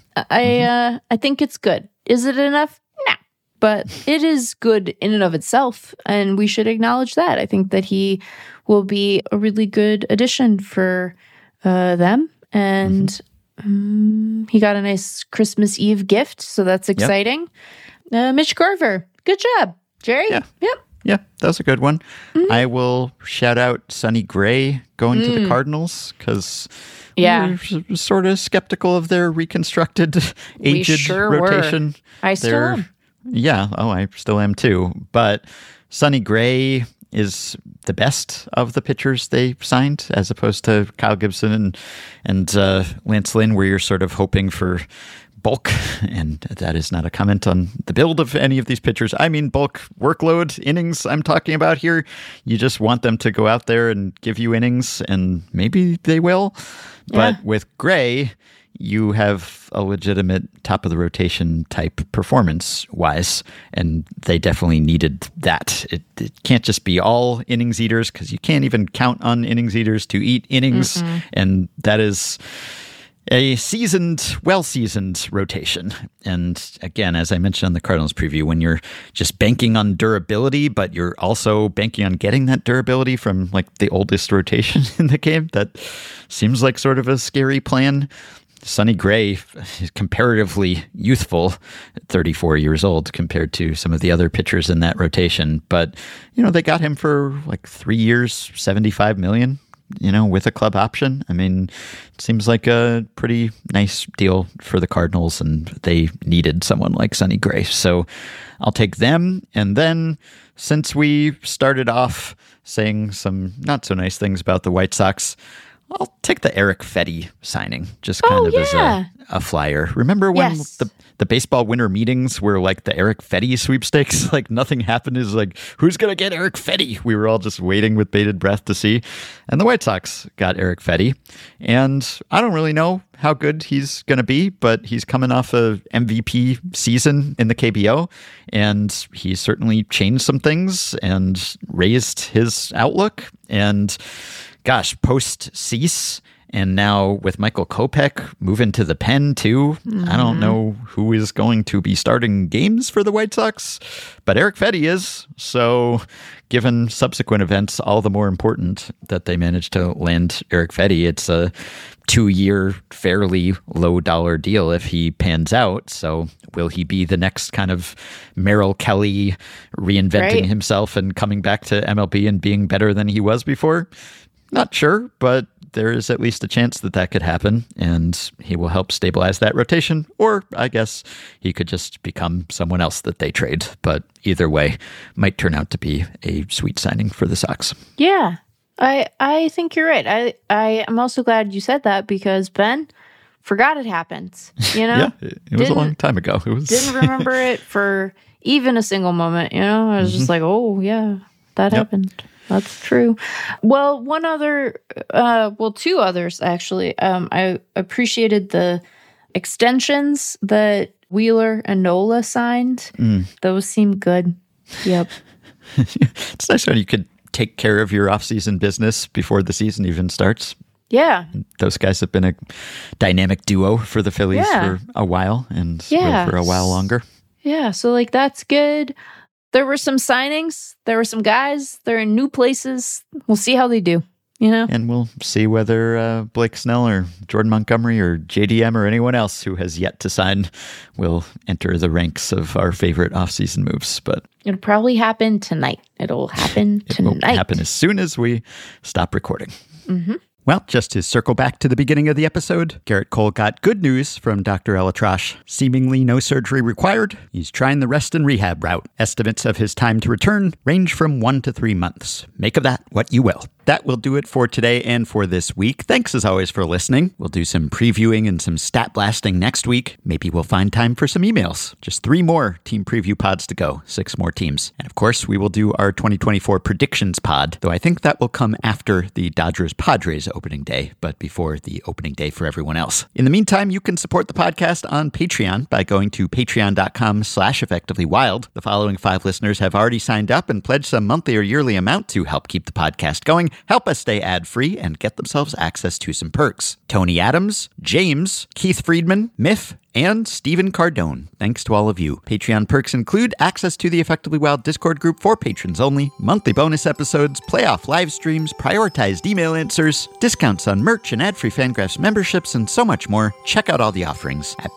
I think it's good. Is it enough? No, but it is good in and of itself, and we should acknowledge that. I think that he will be a really good addition for them, and he got a nice Christmas Eve gift, so that's exciting. Mitch Garver, good job, Jerry. Yeah, that was a good one. I will shout out Sonny Gray going to the Cardinals because we're sort of skeptical of their reconstructed aged rotation. I still am. Yeah, I still am too. But Sonny Gray is the best of the pitchers they signed, as opposed to Kyle Gibson and Lance Lynn, where you're sort of hoping for bulk, and that is not a comment on the build of any of these pitchers. I mean bulk workload innings I'm talking about here. You just want them to go out there and give you innings, and maybe they will. But with Gray, you have a legitimate top of the rotation type performance wise, and they definitely needed that. It can't just be all innings eaters, because you can't even count on innings eaters to eat innings, and that is a well-seasoned rotation. And again, as I mentioned on the Cardinals preview, when you're just banking on durability, but you're also banking on getting that durability from like the oldest rotation in the game, that seems like sort of a scary plan. Sonny Gray is comparatively youthful, 34 years old compared to some of the other pitchers in that rotation. But, they got him for like 3 years, $75 million, with a club option. I mean, it seems like a pretty nice deal for the Cardinals, and they needed someone like Sonny Gray. So I'll take them. And then since we started off saying some not so nice things about the White Sox, I'll take the Erick Fedde signing, just kind of as a flyer. Remember when the baseball winter meetings were like the Erick Fedde sweepstakes? Like nothing happened. Is like, who's going to get Erick Fedde? We were all just waiting with bated breath to see. And the White Sox got Erick Fedde. And I don't really know how good he's going to be, but he's coming off a MVP season in the KBO. And he's certainly changed some things and raised his outlook. And gosh, post Cease, and now with Michael Kopech moving to the pen too, I don't know who is going to be starting games for the White Sox, but Erick Fedde is. So given subsequent events, all the more important that they managed to land Erick Fedde. It's a 2-year, fairly low-dollar deal if he pans out. So will he be the next kind of Merrill Kelly reinventing himself and coming back to MLB and being better than he was before? Not sure, but there is at least a chance that could happen, and he will help stabilize that rotation. Or I guess he could just become someone else that they trade. But either way, might turn out to be a sweet signing for the Sox. Yeah, I think you're right. I am also glad you said that because Ben forgot it happened. Yeah, it was a long time ago. Didn't remember it for even a single moment. I was just like, oh yeah, that happened. That's true. Well, two others, actually. I appreciated the extensions that Wheeler and Nola signed. Those seem good. Yep. It's nice when you could take care of your off-season business before the season even starts. Yeah. Those guys have been a dynamic duo for the Phillies for a while and will for a while longer. Yeah, so that's good. There were some signings. There were some guys. They're in new places. We'll see how they do, And we'll see whether Blake Snell or Jordan Montgomery or JDM or anyone else who has yet to sign will enter the ranks of our favorite offseason moves. But it'll probably happen tonight. It'll happen tonight. It will happen as soon as we stop recording. Mm-hmm. Well, just to circle back to the beginning of the episode, Garrett Cole got good news from Dr. ElAttrache. Seemingly no surgery required. He's trying the rest and rehab route. Estimates of his time to return range from 1 to 3 months. Make of that what you will. That will do it for today and for this week. Thanks as always for listening. We'll do some previewing and some stat blasting next week. Maybe we'll find time for some emails. Just 3 more team preview pods to go. 6 more teams. And of course, we will do our 2024 predictions pod, though I think that will come after the Dodgers-Padres opening day, but before the opening day for everyone else. In the meantime, you can support the podcast on Patreon by going to patreon.com/effectivelywild. The following 5 listeners have already signed up and pledged some monthly or yearly amount to help keep the podcast going, help us stay ad-free, and get themselves access to some perks. Tony Adams, James, Keith Friedman, Miff, and Stephen Cardone. Thanks to all of you. Patreon perks include access to the Effectively Wild Discord group for patrons only, monthly bonus episodes, playoff live streams, prioritized email answers, discounts on merch and ad-free Fangraphs memberships, and so much more. Check out all the offerings at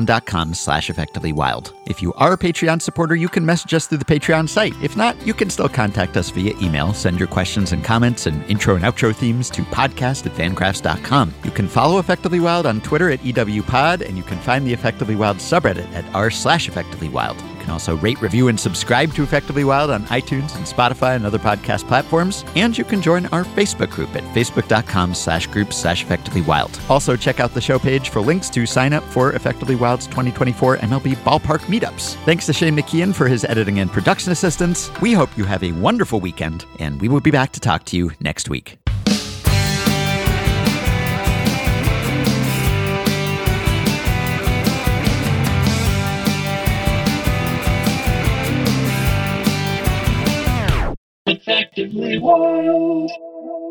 patreon.com/effectivelywild. If you are a Patreon supporter, you can message us through the Patreon site. If not, you can still contact us via email. Send your questions and comments and intro and outro themes to podcast@fangraphs.com. You can follow Effectively Wild on Twitter at EWPod, and you can find the Effectively Wild subreddit at r/effectivelywild. You can also rate, review, and subscribe to Effectively Wild on iTunes and Spotify and other podcast platforms. And you can join our Facebook group at facebook.com/groups/effectivelywild. Also, check out the show page for links to sign up for Effectively Wild's 2024 MLB Ballpark meetups. Thanks to Shane McKeon for his editing and production assistance. We hope you have a wonderful weekend, and we will be back to talk to you next week. Effectively Wild.